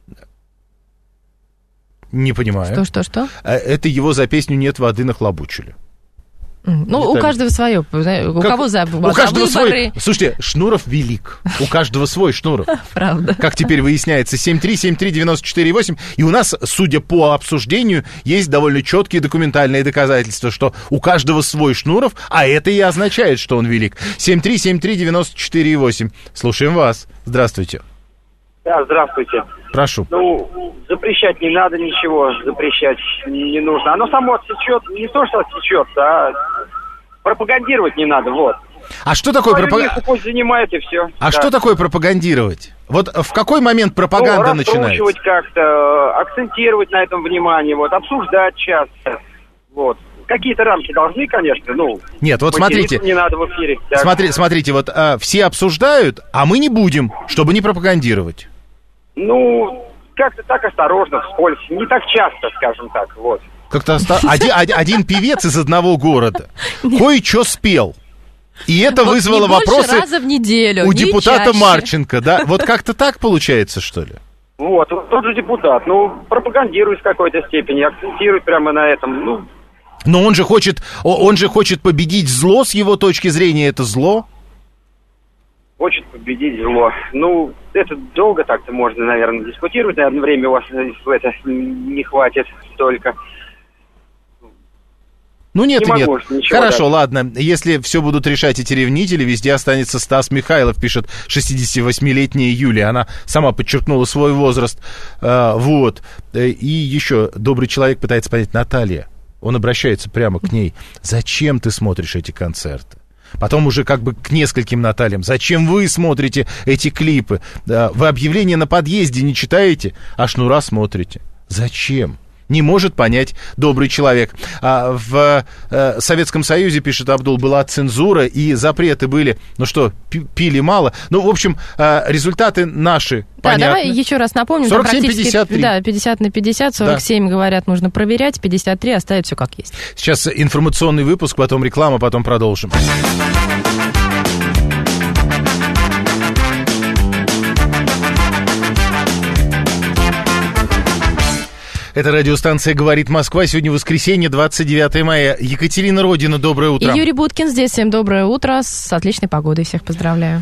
Не понимаю. Что? Это его за песню «Нет воды» нахлобучили. У каждого свое. У кого за каждого свой. Слушайте, Шнуров велик. У каждого свой Шнуров. Правда. Как теперь выясняется. 7373948. И у нас, судя по обсуждению, есть довольно четкие документальные доказательства, что у каждого свой Шнуров, а это и означает, что он велик. 7373948. Слушаем вас. Здравствуйте. Да, здравствуйте. Прошу. Запрещать не надо ничего, запрещать не нужно. Оно само отсечет, не то, что отсечет, а пропагандировать не надо, вот. А что такое пропагандировать? Пусть занимает и все. Что такое пропагандировать? Вот в какой момент пропаганда начинается? Раскручивать как-то, акцентировать на этом внимание, обсуждать часто, вот. Какие-то рамки должны, конечно, Нет, вот смотрите. Не надо в эфире. Смотрите, все обсуждают, а мы не будем, чтобы не пропагандировать. Как-то так осторожно, вскользь. Не так часто, скажем так, вот. Как-то один певец из одного города кое-что спел. И это вызвало вопросы раза в неделю, у депутата Марченко, да? Вот как-то так получается, что ли? Вот, тот же депутат, пропагандирует в какой-то степени, акцентирует прямо на этом, Но он же хочет победить зло, с его точки зрения, это зло? Хочет победить зло. Это долго так-то можно, наверное, дискутировать. Наверное, время у вас это не хватит столько. Нет. Хорошо, дать. ладно. Если все будут решать эти ревнители, везде останется Стас Михайлов, пишет 68-летняя Юлия. Она сама подчеркнула свой возраст. Вот. И еще добрый человек пытается понять, Наталья. Он обращается прямо к ней. Зачем ты смотришь эти концерты? Потом уже как бы к нескольким Натальям. Зачем вы смотрите эти клипы? Вы объявления на подъезде не читаете, а шнура смотрите. Зачем? Не может понять добрый человек. В Советском Союзе, пишет Абдул, была цензура, и запреты были, пили мало. В общем, результаты наши понятны. Да, давай еще раз напомним. 47-53. Да, 50/50, 47, говорят, нужно проверять, 53 оставить все как есть. Сейчас информационный выпуск, потом реклама, потом продолжим. Это радиостанция «Говорит Москва». Сегодня воскресенье, 29 мая. Екатерина Родина, доброе утро. И Юрий Буткин здесь. Всем доброе утро. С отличной погодой. Всех поздравляю.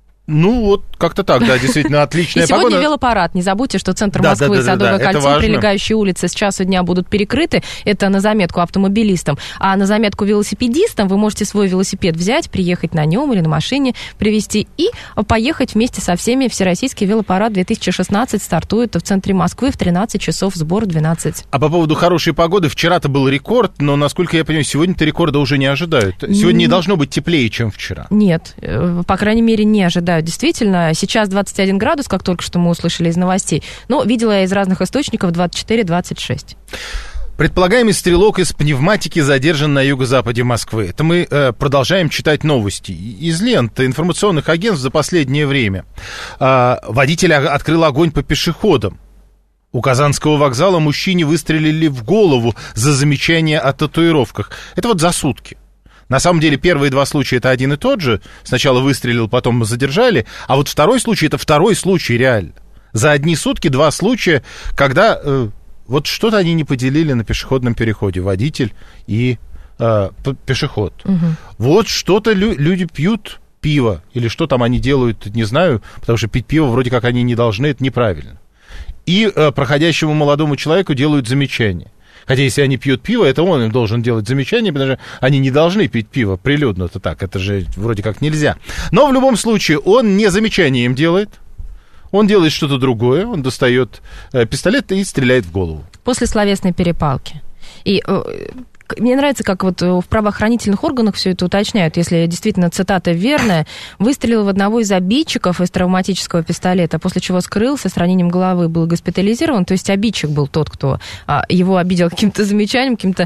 Как-то так, да, действительно, отличная погода. И сегодня велопарад. Не забудьте, что центр Москвы и Садовое кольцо, прилегающие улицы с часу дня будут перекрыты. Это на заметку автомобилистам. А на заметку велосипедистам вы можете свой велосипед взять, приехать на нем или на машине, привезти и поехать вместе со всеми. Всероссийский велопарад 2016 стартует в центре Москвы в 13 часов, сбор 12. А по поводу хорошей погоды, вчера-то был рекорд, но, насколько я понимаю, сегодня-то рекорда уже не ожидают. Сегодня не должно быть теплее, чем вчера. Нет, по крайней мере, не ожидают. Действительно, сейчас 21 градус, как только что мы услышали из новостей, но видела я из разных источников 24-26. Предполагаемый стрелок из пневматики задержан на юго-западе Москвы. Это мы продолжаем читать новости из лент информационных агентств за последнее время. Водитель открыл огонь по пешеходам. У Казанского вокзала мужчине выстрелили в голову за замечание о татуировках. Это за сутки. На самом деле, первые два случая это один и тот же. Сначала выстрелил, потом задержали. А второй случай, это второй случай реально. За одни сутки два случая, когда что-то они не поделили на пешеходном переходе. Водитель и пешеход. Угу. Что-то люди пьют пиво. Или что там они делают, не знаю. Потому что пить пиво вроде как они не должны, это неправильно. И проходящему молодому человеку делают замечание. Хотя, если они пьют пиво, это он им должен делать замечание, потому что они не должны пить пиво прилюдно-то так, это же вроде как нельзя. Но в любом случае он не замечание им делает, он делает что-то другое, он достает пистолет и стреляет в голову. После словесной перепалки. И мне нравится, как в правоохранительных органах все это уточняют, если действительно цитата верная. Выстрелил в одного из обидчиков из травматического пистолета, после чего скрылся, с ранением головы был госпитализирован. То есть обидчик был тот, кто его обидел каким-то замечанием, каким-то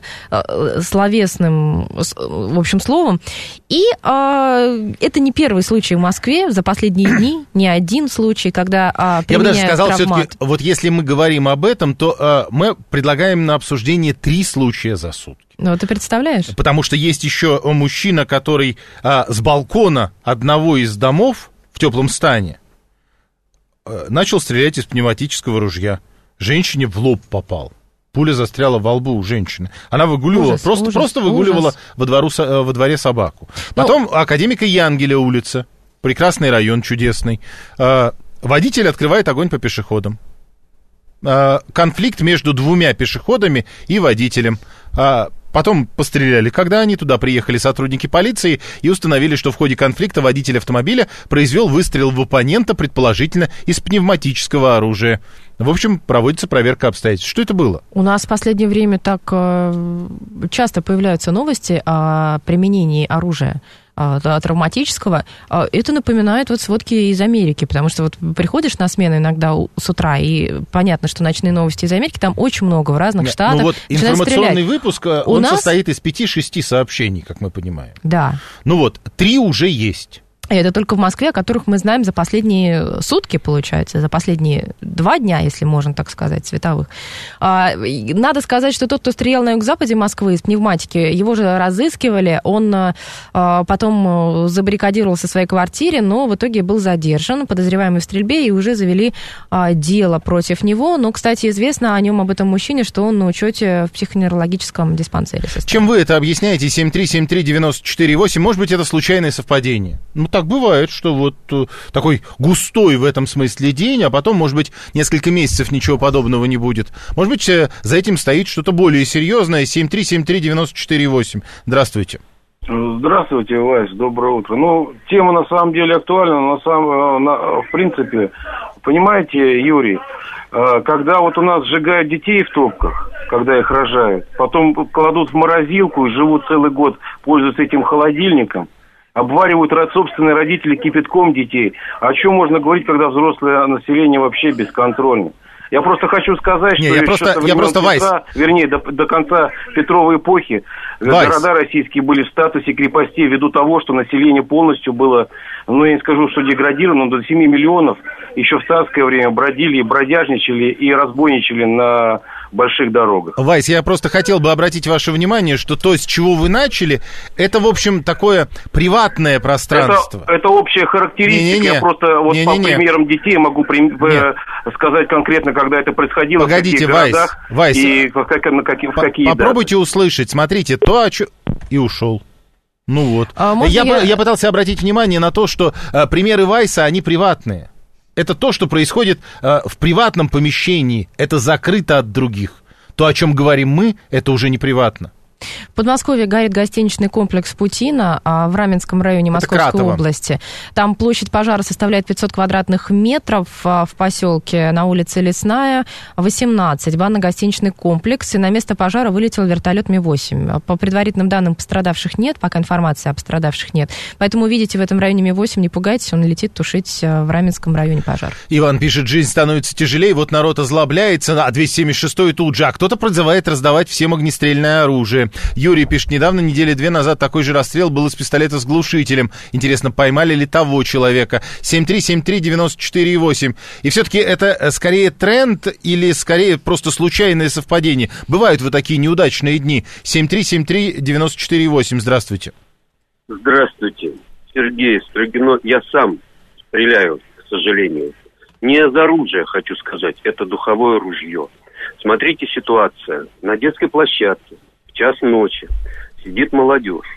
словесным, в общем, словом. И это не первый случай в Москве за последние дни, не один случай, когда применяют травмат. Я бы даже сказал, все-таки, если мы говорим об этом, то мы предлагаем на обсуждение 3 случая за сутки. Ты представляешь? Потому что есть еще мужчина, который с балкона одного из домов в теплом стане начал стрелять из пневматического ружья. Женщине в лоб попал. Пуля застряла во лбу у женщины. Она выгуливала, просто выгуливала во дворе собаку. Потом Академика Янгеля улица, прекрасный район, чудесный. Водитель открывает огонь по пешеходам. Конфликт между 2 пешеходами и водителем. Потом постреляли. Когда они туда приехали сотрудники полиции и установили, что в ходе конфликта водитель автомобиля произвел выстрел в оппонента, предположительно, из пневматического оружия. В общем, проводится проверка обстоятельств. Что это было? У нас в последнее время так часто появляются новости о применении оружия травматического. Это напоминает сводки из Америки, потому что приходишь на смену иногда с утра, и понятно, что ночные новости из Америки, там очень много в разных штатах. Информационный выпуск, он состоит из 5-6 сообщений, как мы понимаем. Да. 3 уже есть. И это только в Москве, о которых мы знаем за последние сутки, получается, за последние 2 дня, если можно так сказать, световых. Надо сказать, что тот, кто стрелял на юго-западе Москвы из пневматики, его же разыскивали, он потом забаррикадировался в своей квартире, но в итоге был задержан, подозреваемый в стрельбе, и уже завели дело против него. Но, кстати, известно о нем, об этом мужчине, что он на учете в психоневрологическом диспансере. Чем вы это объясняете? 7373948. Может быть, это случайное совпадение? Так бывает, что такой густой в этом смысле день, а потом, может быть, несколько месяцев ничего подобного не будет. Может быть, за этим стоит что-то более серьезное. 7373948. Здравствуйте. Здравствуйте, Вась, доброе утро. Тема на самом деле актуальна, в принципе, понимаете, Юрий, когда у нас сжигают детей в топках, когда их рожают, потом кладут в морозилку и живут целый год, пользуются этим холодильником, обваривают собственные родители кипятком детей. О чем можно говорить, когда взрослое население вообще бесконтрольно? Я просто хочу сказать, что до конца Петровой эпохи города российские были в статусе крепостей ввиду того, что население полностью было, я не скажу, что деградировано, но до 7 миллионов еще в царское время бродили, бродяжничали и разбойничали на больших дорогах. Вайс, я просто хотел бы обратить ваше внимание, что то, с чего вы начали, это, в общем, такое приватное пространство. Это общая характеристика. Я просто по примерам детей могу сказать конкретно, когда это происходило, погодите, в каких городах Вайс, и в какие попробуйте услышать, смотрите, и ушел. Ну вот. Я пытался обратить внимание на то, что примеры Вайса, они приватные. Это то, что происходит в приватном помещении. Это закрыто от других. То, о чем говорим мы, это уже не приватно. В Подмосковье горит гостиничный комплекс «Путина» в Раменском районе Московской области. Там площадь пожара составляет 500 квадратных метров в поселке на улице Лесная, 18. Банно-гостиничный комплекс. И на место пожара вылетел вертолет Ми-8. По предварительным данным, пострадавших нет, пока информации о пострадавших нет. Поэтому увидите в этом районе Ми-8, не пугайтесь, он летит тушить в Раменском районе пожар. Иван пишет, жизнь становится тяжелее, вот народ озлобляется, а 276-й тут же, а кто-то призывает раздавать всем огнестрельное оружие. Юрий пишет, недавно, недели 2 назад, такой же расстрел был из пистолета с глушителем. Интересно, поймали ли того человека? 7373948. И все-таки это скорее тренд или скорее просто случайное совпадение? Бывают вот такие неудачные дни. 7373948. Здравствуйте. Здравствуйте. Сергей Строгино. Я сам стреляю, к сожалению. Не из оружия, хочу сказать. Это духовое ружье. Смотрите ситуация. На детской площадке. Час ночи. Сидит молодежь.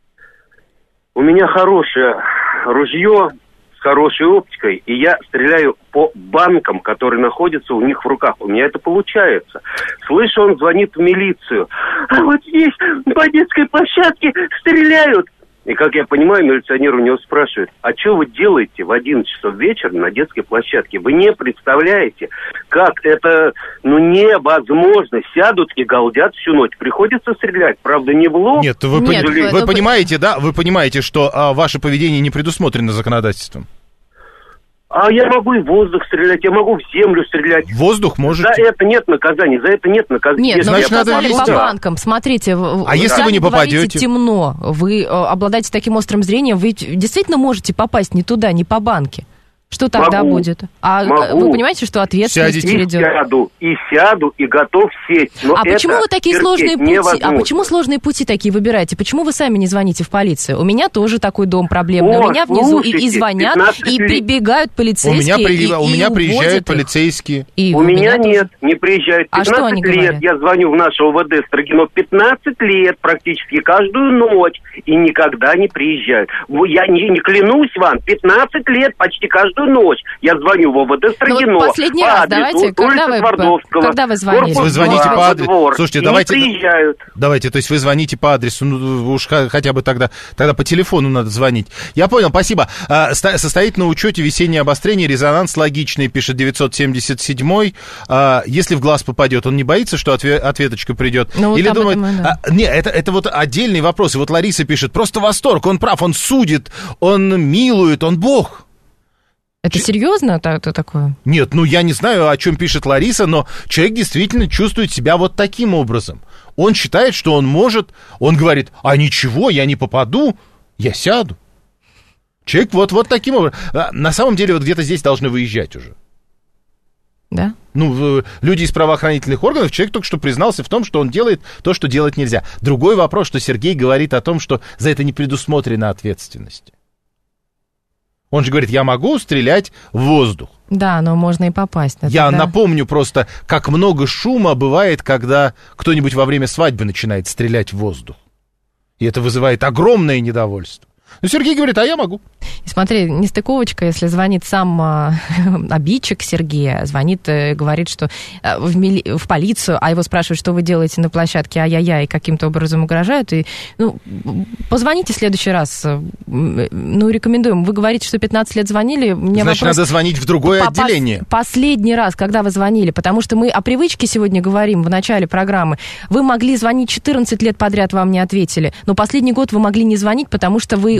У меня хорошее ружье с хорошей оптикой, и я стреляю по банкам, которые находятся у них в руках. У меня это получается. Слышу, он звонит в милицию. А вот здесь по детской площадке стреляют. И, как я понимаю, милиционер у него спрашивает, а что вы делаете в 11 часов вечера на детской площадке? Вы не представляете, как это, невозможно. Сядут и галдят всю ночь. Приходится стрелять, правда, не в лоб. Нет, вы понимаете, да? Вы понимаете, что ваше поведение не предусмотрено законодательством? А я могу и в воздух стрелять, я могу в землю стрелять. В воздух можете? За это нет наказания, Нет, но вы сказали по банкам. Смотрите, если вы не попадете? Темно, вы обладаете таким острым зрением, вы действительно можете попасть не туда, не по банке. Что тогда будет? Вы понимаете, что ответственность перейдет? Сяду и готов сесть. Но почему вы такие сложные пути? А почему сложные пути такие выбираете? Почему вы сами не звоните в полицию? У меня тоже такой дом проблемный. У меня внизу и звонят, и прибегают полицейские. У меня приезжают полицейские. У меня нет, не приезжают. 15 лет я звоню в наше ОВД Строгино. 15 лет практически каждую ночь. И никогда не приезжают. Я не клянусь вам, 15 лет почти каждую ночь я звоню в ОВД Строгино. Последний раз, давайте, когда вы звонили? Вы звоните по адресу. Слушайте, давайте. Не приезжают. Давайте, то есть вы звоните по адресу, уж хотя бы тогда по телефону надо звонить. Я понял, спасибо. Состоит на учете весеннее обострение, резонанс логичный, пишет 977-й. Если в глаз попадет, он не боится, что ответочка придет? Или думает... Нет, это вот отдельный вопрос. И вот Лариса пишет, просто восторг, он прав, он судит, он милует, он бог. Это серьезно это такое? Нет, я не знаю, о чем пишет Лариса, но человек действительно чувствует себя вот таким образом. Он считает, что он может, он говорит, а ничего, я не попаду, я сяду. Человек вот таким образом. На самом деле вот где-то здесь должны выезжать уже. Да? Люди из правоохранительных органов, человек только что признался в том, что он делает то, что делать нельзя. Другой вопрос, что Сергей говорит о том, что за это не предусмотрена ответственность. Он же говорит, я могу стрелять в воздух. Да, но можно и попасть. Я напомню просто, как много шума бывает, когда кто-нибудь во время свадьбы начинает стрелять в воздух. И это вызывает огромное недовольство. Но Сергей говорит, а я могу. И смотри, нестыковочка, если звонит сам обидчик Сергея, звонит и говорит, что в полицию, а его спрашивают, что вы делаете на площадке, ай-яй-яй, и каким-то образом угрожают. И, позвоните в следующий раз. Рекомендуем. Вы говорите, что 15 лет звонили. Значит, надо звонить в другое отделение. Последний раз, когда вы звонили, потому что мы о привычке сегодня говорим в начале программы. Вы могли звонить 14 лет подряд, вам не ответили. Но последний год вы могли не звонить, потому что вы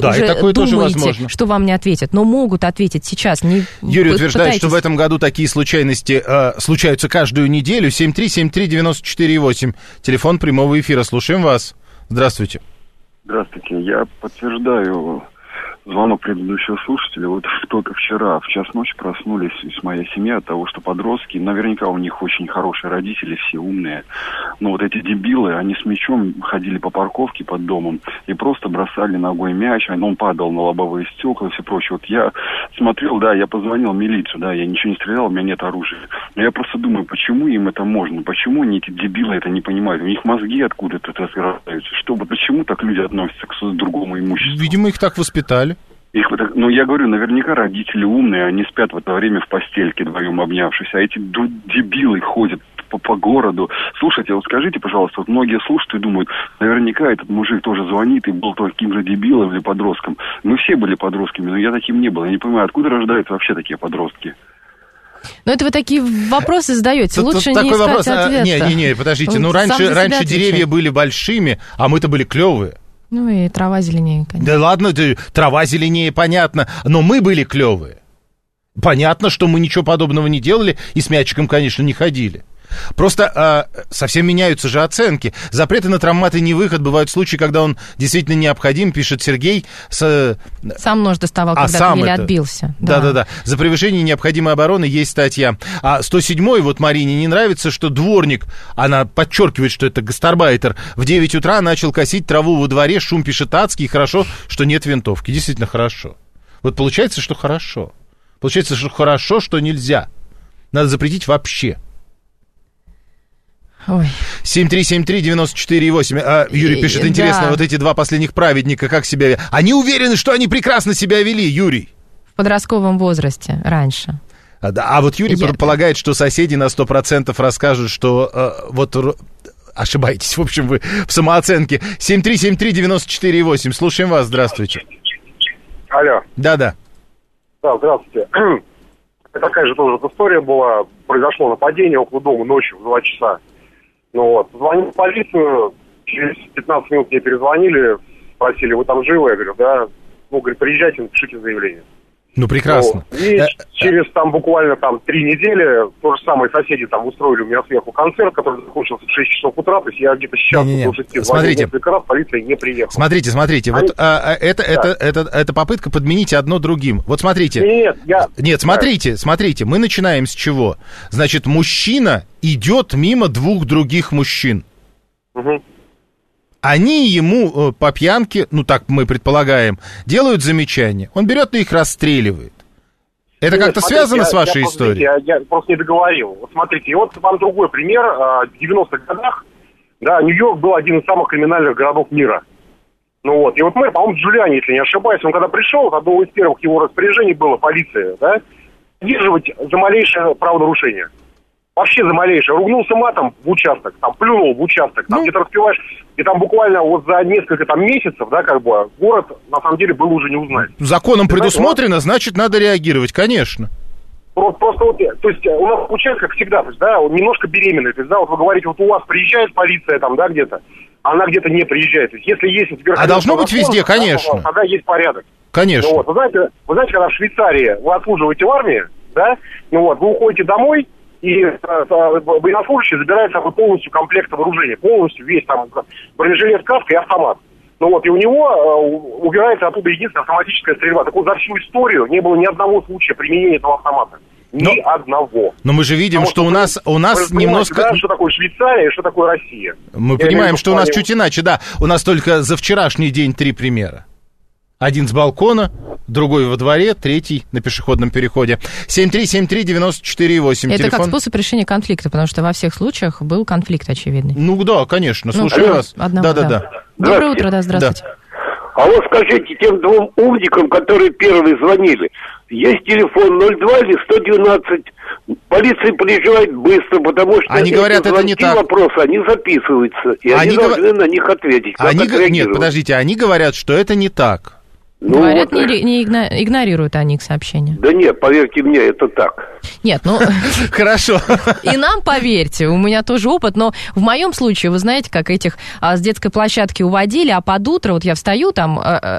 Да, и такое тоже возможно. Что вам не ответят, но могут ответить сейчас. Юрий утверждает, что в этом году такие случайности случаются каждую неделю. 7373948, телефон прямого эфира. Слушаем вас. Здравствуйте. Здравствуйте. Я подтверждаю звонок предыдущего слушателя. Вот только вчера в час ночи проснулись с моей семьей от того, что подростки, наверняка у них очень хорошие родители, все умные, но вот эти дебилы, они с мячом ходили по парковке под домом и просто бросали ногой мяч, он падал на лобовые стекла и все прочее. Вот я смотрел, да, я позвонил в милицию, да, я ничего не стрелял, у меня нет оружия. Но я просто думаю, почему им это можно, почему они, эти дебилы, это не понимают, у них мозги откуда-то разгораются, почему так люди относятся к другому имуществу? Видимо, их так воспитали. Я говорю, наверняка родители умные, они спят в это время в постельке вдвоем обнявшись, а эти дебилы ходят по городу. Слушайте, вот скажите, пожалуйста, вот многие слушают и думают, наверняка этот мужик тоже звонит и был таким же дебилом или подростком. Мы все были подростками, но я таким не был. Я не понимаю, откуда рождаются вообще такие подростки? Но это вы такие вопросы задаете, лучше не искать ответа. Не, подождите, раньше деревья были большими, а мы-то были клевые. Ну и трава зеленее, конечно. Да ладно, трава зеленее, понятно, но мы были клевые. Понятно, что мы ничего подобного не делали и с мячиком, конечно, не ходили. Просто совсем меняются же оценки. Запреты на травматы не выход. Бывают случаи, когда он действительно необходим, пишет Сергей. Сам нож доставал, когда ты еле отбился. Да. За превышение необходимой обороны есть статья. А 107-й, вот Марине не нравится, что дворник, она подчеркивает, что это гастарбайтер, в 9 утра начал косить траву во дворе, шум пишет адский, хорошо, что нет винтовки. Действительно хорошо. Вот получается, что хорошо. Получается, что хорошо, что нельзя. Надо запретить вообще. 7373948. Юрий пишет, интересно, вот эти два последних праведника, как себя вели? Они уверены, что они прекрасно себя вели, Юрий. В подростковом возрасте, раньше. А вот Юрий предполагает, что соседи на 100% расскажут, что ошибаетесь, в общем, вы в самооценке. 7373948. Слушаем вас, здравствуйте. Алло. Да, здравствуйте. Такая же тоже история была. Произошло нападение около дома ночью в 2 часа. Звонил в полицию, через 15 минут мне перезвонили, спросили, вы там живы? Я говорю, да. Говорит, приезжайте, напишите заявление. Ну, прекрасно. И через буквально 3 недели то же самое соседи устроили у меня сверху концерт, который закончился в 6 часов утра, то есть я где-то сейчас до 6 звонил несколько раз, полиция не приехала. Смотрите, вот это попытка подменить одно другим. Вот смотрите. Нет, смотрите, мы начинаем с чего? Значит, мужчина идет мимо 2 других мужчин. Угу. Они ему по пьянке, так мы предполагаем, делают замечания. Он берет и их расстреливает. Это как-то связано с вашей историей? Я просто не договорил. Вот смотрите, и вот вам другой пример. В 90-х годах, Нью-Йорк был один из самых криминальных городов мира. И вот мэр, по-моему, Джулиани, если не ошибаюсь, он когда пришел, одно из первых его распоряжений было полиция, сдерживать за малейшее правонарушение. Вообще за малейшее. Ругнулся матом в участок, плюнул в участок, где-то распеваешь, и буквально за несколько месяцев, город, на самом деле, был уже не узнать. Законом предусмотрено, значит, надо реагировать, конечно. Просто то есть у нас получается, как всегда, то есть, он немножко беременный, то есть, вот вы говорите, вот у вас приезжает полиция где-то, она где-то не приезжает. То есть, если есть... А должно быть везде, конечно. Тогда есть порядок. Конечно. Вы знаете, когда в Швейцарии вы отслуживаете в армии, вы уходите домой, и военнослужащий забирает с собой полностью комплект вооружения, полностью весь бронежилет, каска и автомат. И у него убирается оттуда единственная автоматическая стрельба. Так вот, за всю историю не было ни одного случая применения этого автомата. Ни одного. Но мы же видим, что у нас немножко... Что такое Швейцария и что такое Россия. Мы понимаем, что у нас чуть иначе, У нас только за вчерашний день 3 примера. Один с балкона, другой во дворе, третий на пешеходном переходе. 7373948. Это как способ решения конфликта, потому что во всех случаях был конфликт очевидный. Конечно, слушаю вас. Да. Доброе утро, здравствуйте. Да. А вот скажите тем 2 умникам, которые первые звонили, есть телефон 02 или 112. Полиция приезжает быстро, потому что они говорят, это не так. Вопросы, они записываются, и они должны на них ответить. Нет, подождите, они говорят, что это не так. Ну, говорят, вот... не игнорируют они их сообщения. Да нет, поверьте мне, это так. Нет, ну... Хорошо. И нам поверьте, у меня тоже опыт, но в моем случае, вы знаете, как этих с детской площадки уводили, а под утро, вот я встаю там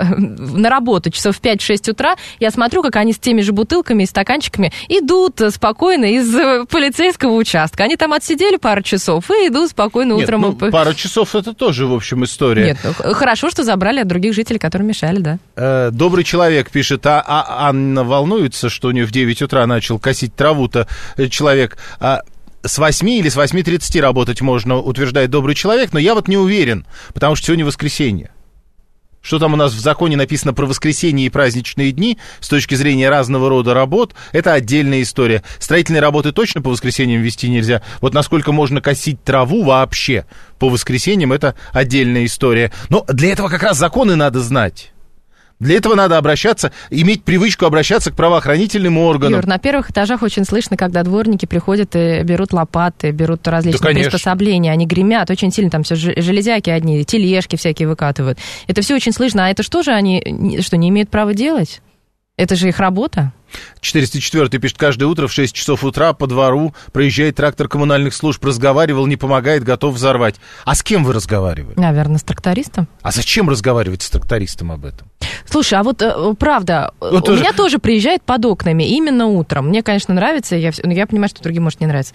на работу часов в 5-6 утра, я смотрю, как они с теми же бутылками и стаканчиками идут спокойно из полицейского участка. Они там отсидели пару часов и идут спокойно утром. Нет, ну, пару часов это тоже, в общем, история. Нет, ну, хорошо, что забрали от других жителей, которые мешали, да. Добрый человек пишет, Анна волнуется, что у нее в 9 утра начал косить траву-то человек. С 8 или с 8:30 работать можно, утверждает добрый человек, но я вот не уверен, потому что сегодня воскресенье. Что там у нас в законе написано про воскресенье и праздничные дни с точки зрения разного рода работ, это отдельная история. Строительные работы точно по воскресеньям вести нельзя. Вот насколько можно косить траву вообще по воскресеньям, это отдельная история. Но для этого как раз законы надо знать. Для этого надо обращаться, иметь привычку обращаться к правоохранительным органам. Юр, на первых этажах очень слышно, когда дворники приходят и берут лопаты, берут различные приспособления, они гремят очень сильно, там все железяки одни, тележки всякие выкатывают. Это все очень слышно, а это что же они, что, не имеют права делать? Это же их работа. 404-й пишет, каждое утро в 6 часов утра по двору проезжает трактор коммунальных служб, разговаривал, не помогает, готов взорвать. А с кем вы разговаривали? Наверное, с трактористом. А зачем разговаривать с трактористом об этом? Слушай, а вот правда, вот у меня тоже приезжает под окнами именно утром. Мне, конечно, нравится, я понимаю, что другим может не нравиться.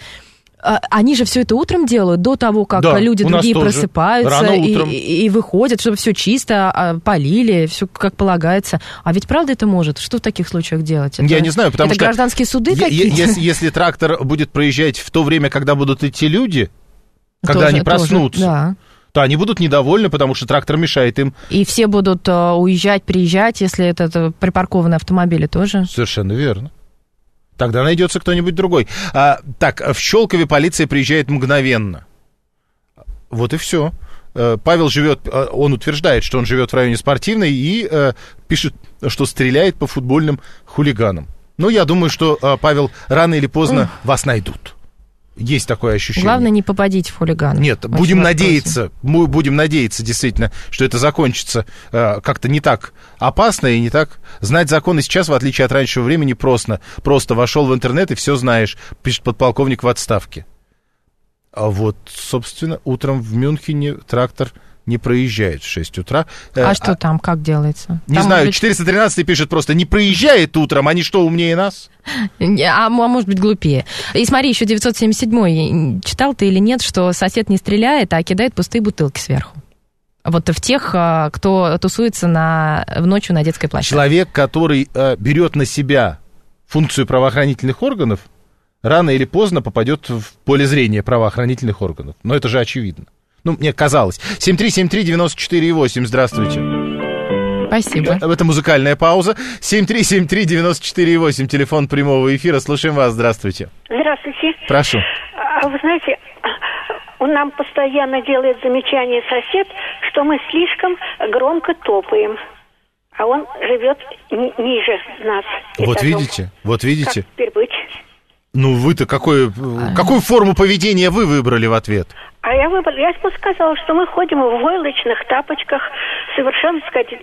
Они же все это утром делают, до того, как люди другие просыпаются и выходят, чтобы все чисто, полили, все как полагается. А ведь правда это может? Что в таких случаях делать? Я не знаю, потому что... Это гражданские суды какие-то? Если трактор будет проезжать в то время, когда будут идти люди, когда они проснутся... то они будут недовольны, потому что трактор мешает им. И все будут уезжать, приезжать, если это припаркованные автомобили тоже. Совершенно верно. Тогда найдется кто-нибудь другой. Так, в Щелкове полиция приезжает мгновенно. Вот и все. Павел живет, он утверждает, что он живет в районе Спортивной и пишет, что стреляет по футбольным хулиганам. Ну, я думаю, что, Павел, рано или поздно вас найдут. Есть такое ощущение. Главное, не попадите в хулиганов. Нет, будем надеяться, действительно, что это закончится как-то не так опасно и не так... Знать законы сейчас, в отличие от раньшего времени, просто вошел в интернет и все знаешь, пишет подполковник в отставке. А вот, собственно, утром в Мюнхене трактор не проезжает в 6 утра. Что там, как делается? Не там, знаю, 413 пишет просто, не проезжает утром, они что, умнее нас? А может быть, глупее. И смотри, еще 977-й, читал ты или нет, что сосед не стреляет, а кидает пустые бутылки сверху. Вот в тех, кто тусуется ночью на детской площадке. Человек, который берет на себя функцию правоохранительных органов, рано или поздно попадет в поле зрения правоохранительных органов. Но это же очевидно. Ну, мне казалось. 7373948, здравствуйте. Спасибо. Это музыкальная пауза. 7373948, телефон прямого эфира. Слушаем вас, здравствуйте. Здравствуйте. Прошу. Вы знаете, он нам постоянно делает замечание сосед, что мы слишком громко топаем. А он живет ниже нас. Вот видите, вот видите. Как теперь быть? Ну, вы-то какую форму поведения вы выбрали в ответ? Я ему сказала, что мы ходим в войлочных тапочках, совершенно, так сказать,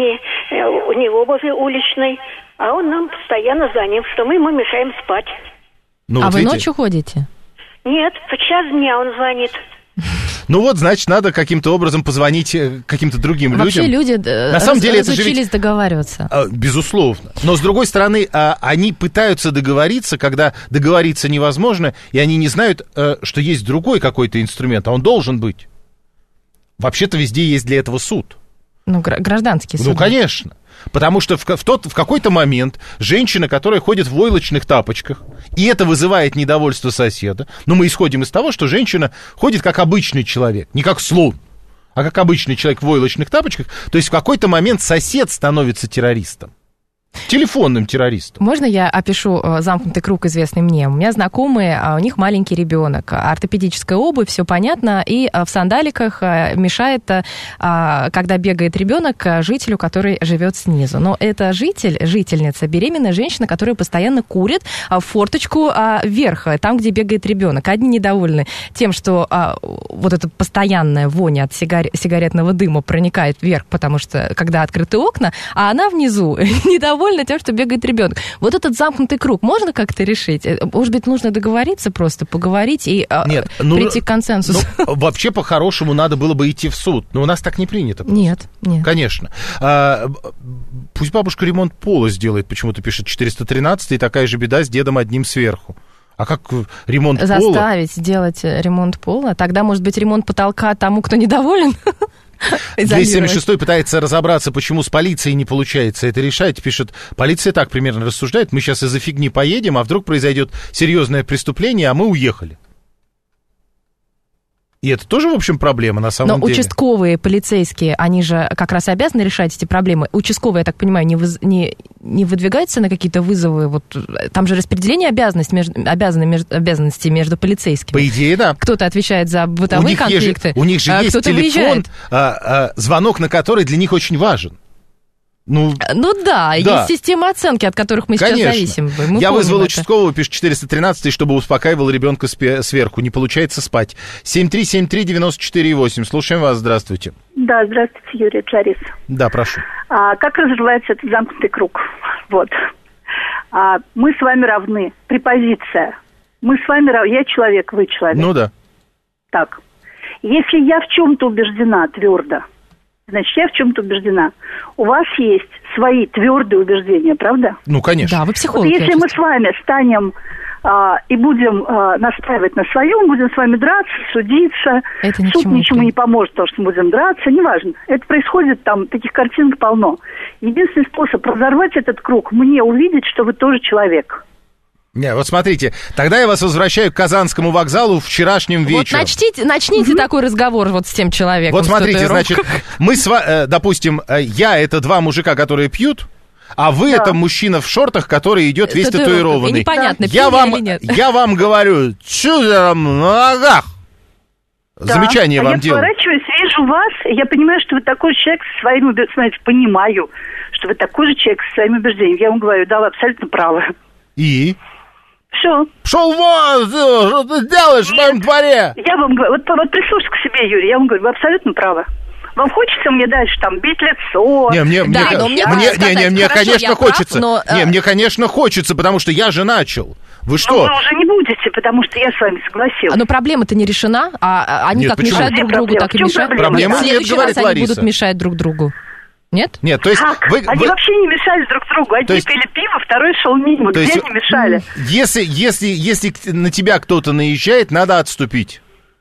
не в обуви уличной, а он нам постоянно за ним, что мы ему мешаем спать. Ну, вот вы видите? Ночью ходите? Нет, в час дня он звонит. Ну вот, значит, надо каким-то образом позвонить каким-то другим людям. Вообще люди на самом деле разучились договариваться. Безусловно. Но, с другой стороны, они пытаются договориться, когда договориться невозможно, и они не знают, что есть другой какой-то инструмент, а он должен быть. Вообще-то везде есть для этого суд. Ну, гражданский суд. Ну, конечно. Потому что в какой-то момент женщина, которая ходит в войлочных тапочках, и это вызывает недовольство соседа, но мы исходим из того, что женщина ходит как обычный человек, не как слон, а как обычный человек в войлочных тапочках, то есть в какой-то момент сосед становится террористом. Телефонным террористом. Можно я опишу замкнутый круг, известный мне? У меня знакомые, у них маленький ребенок, ортопедическая обувь, все понятно, и в сандаликах мешает, когда бегает ребенок, жителю, который живет снизу. Но это жительница, беременная женщина, которая постоянно курит в форточку вверх, там, где бегает ребенок. Одни недовольны тем, что вот эта постоянная вонь от сигаретного дыма проникает вверх, потому что когда открыты окна, а она внизу недовольна тем, что бегает ребенок. Вот этот замкнутый круг можно как-то решить? Может быть, нужно договориться просто, поговорить и прийти к консенсусу? Вообще, по-хорошему, надо было бы идти в суд. Но у нас так не принято. Просто. Нет. Конечно. Пусть бабушка ремонт пола сделает, почему-то пишет 413, и такая же беда с дедом одним сверху. А как ремонт пола? Заставить сделать ремонт пола? Тогда, может быть, ремонт потолка тому, кто недоволен? 276 пытается разобраться, почему с полицией не получается это решать. Пишет, полиция так примерно рассуждает, мы сейчас из-за фигни поедем, а вдруг произойдет серьезное преступление, а мы уехали. И это тоже, в общем, проблема на самом деле. Но участковые, полицейские, они же как раз обязаны решать эти проблемы. Участковые, я так понимаю, не выдвигаются на какие-то вызовы? Вот, там же распределение обязанностей между полицейскими. По идее, да. Кто-то отвечает за бытовые конфликты, у них же есть телефон, звонок на который для них очень важен. Ну да, есть система оценки, от которых мы сейчас зависим. Я вызвал участкового, пишет 413, чтобы успокаивал ребенка сверху. Не получается спать. 7373948. Слушаем вас, здравствуйте. Да, здравствуйте, Юрий Джарис. Да, прошу. Как разрывается этот замкнутый круг? Вот. Мы с вами равны. Препозиция. Мы с вами равны. Я человек, вы человек. Ну да. Так. Если я в чем-то убеждена твердо, значит, я в чем-то убеждена. У вас есть свои твердые убеждения, правда? Ну, конечно. Да, вы психолог. Вот если мы с вами станем и будем настаивать на своем, будем с вами драться, судиться, суд ничему не поможет, потому что мы будем драться, неважно. Это происходит, там таких картинок полно. Единственный способ разорвать этот круг, мне увидеть, что вы тоже человек. Не, вот смотрите, тогда я вас возвращаю к Казанскому вокзалу вчерашним вечером. Вот начните такой разговор вот с тем человеком. Вот смотрите, значит, мы допустим, я это два мужика, которые пьют, а вы это мужчина в шортах, который идет весь татуированный. Непонятно, пьют или нет. Я вам говорю, чудом на ногах. Замечание вам делаю. Я поворачиваюсь, вижу вас, я понимаю, что вы такой же человек со своими убеждениями, понимаю, что вы такой же человек со своими убеждениями. Я вам говорю, да, вы абсолютно правы. И? Все. Шел вон, что ты делаешь в моем дворе? Я вам говорю, вот прислушайтесь к себе, Юрий, я вам говорю, вы абсолютно правы. Вам хочется мне дальше там бить лицо? Мне, конечно, хочется. Мне, конечно, хочется, потому что я же начал. Вы что? Но вы уже не будете, потому что я с вами согласилась. Но проблема-то не решена, а они как мешают друг другу, так и мешают. Проблема нет, говорит Лариса. Они будут мешать друг другу. Нет? Нет, то есть... Они вообще не мешали друг другу. Одни пили пиво, второй шел мимо. Где они мешали? Если на тебя кто-то наезжает, надо отступить.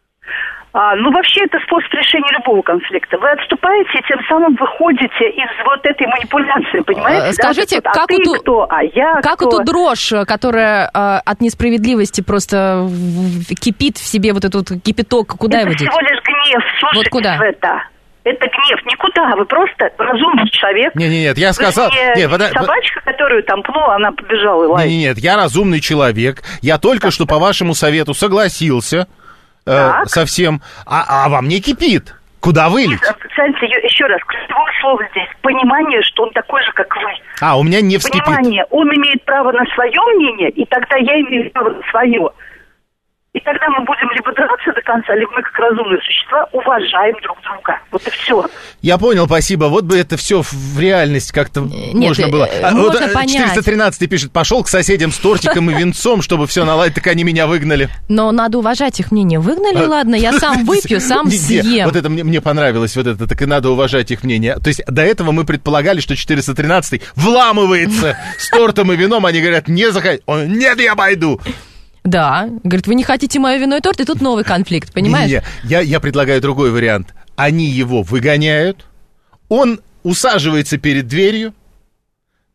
Вообще это способ решения любого конфликта. Вы отступаете, и тем самым выходите из вот этой манипуляции, понимаете? Скажите, как эту дрожь, которая от несправедливости просто кипит в себе, вот этот кипяток, куда его деть? Это всего лишь гнев, слушайте в это. Это гнев никуда, вы просто разумный человек. Нет, я сказал... собачка, которую там пнула, она побежала и лает. Нет, я разумный человек. Я только что по вашему совету согласился со всем, а во мне кипит. Куда вылить? Знаете, еще раз, ключевое слово здесь. Понимание, что он такой же, как вы. У меня не вскипит. Понимание, он имеет право на свое мнение, и тогда я имею право на свое. И тогда мы будем либо драться до конца, либо мы, как разумные существа, уважаем друг друга. Вот и все. Я понял, спасибо. Вот бы это все в реальность как-то можно было. Можно понять. 413 пишет, пошел к соседям с тортиком и винцом, чтобы все наладить, так они меня выгнали. Но надо уважать их мнение. Выгнали, ладно, я сам выпью, сам съем. Вот это мне понравилось, вот это, так и надо уважать их мнение. То есть до этого мы предполагали, что 413 вламывается с тортом и вином, они говорят, не заходи. Нет, я пойду. Да, говорит, вы не хотите мое вино и торт, и тут новый конфликт, понимаешь? Я предлагаю другой вариант. Они его выгоняют, он усаживается перед дверью,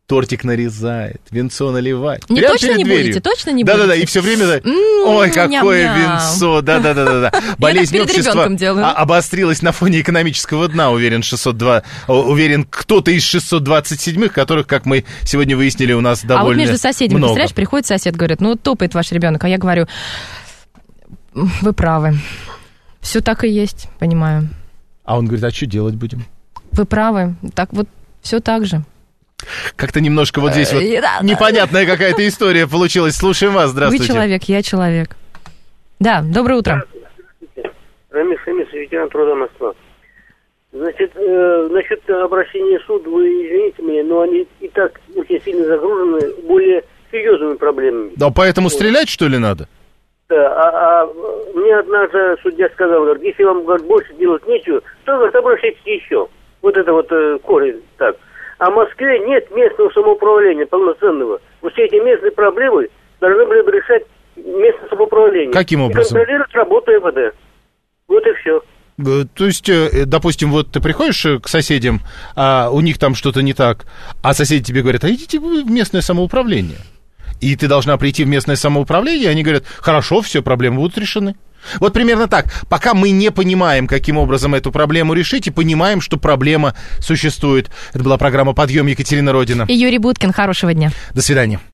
тортик нарезает, венцо наливает. Не, прямо точно не дверью. будете, точно не будете? Да-да-да, и все время, ой, какое венцо, да-да-да-да. Болезнь общества обострилась на фоне экономического дна, уверен, кто-то из 627-х, которых, как мы сегодня выяснили, у нас довольно много. А вот между соседями, представляешь, приходит сосед, говорит, ну, топает ваш ребенок, а я говорю, вы правы, все так и есть, понимаю. А он говорит, а что делать будем? Вы правы, так вот, все так же. Как-то немножко вот здесь вот непонятная какая-то история получилась. Слушаем вас, здравствуйте. Вы человек, я человек. Да, доброе утро. Рамис, ветеран труда Москва. Значит, насчет обращения в суд, вы извините меня, но они и так очень сильно загружены более серьезными проблемами. Да, поэтому стрелять, что ли, надо? Да, мне однажды судья сказал, говорит, если вам, говорит, больше делать нечего, то, говорит, обращайтесь еще. Вот это вот корень так. А в Москве нет местного самоуправления полноценного. Вот все эти местные проблемы должны были бы решать местное самоуправление. Каким образом? И контролировать работу МВД. Вот и все. То есть, допустим, вот ты приходишь к соседям, а у них там что-то не так, а соседи тебе говорят, а идите вы в местное самоуправление. И ты должна прийти в местное самоуправление, и они говорят, хорошо, все, проблемы будут решены. Вот примерно так. Пока мы не понимаем, каким образом эту проблему решить, и понимаем, что проблема существует. Это была программа «Подъем», Екатерина Родина. И Юрий Буткин. Хорошего дня. До свидания.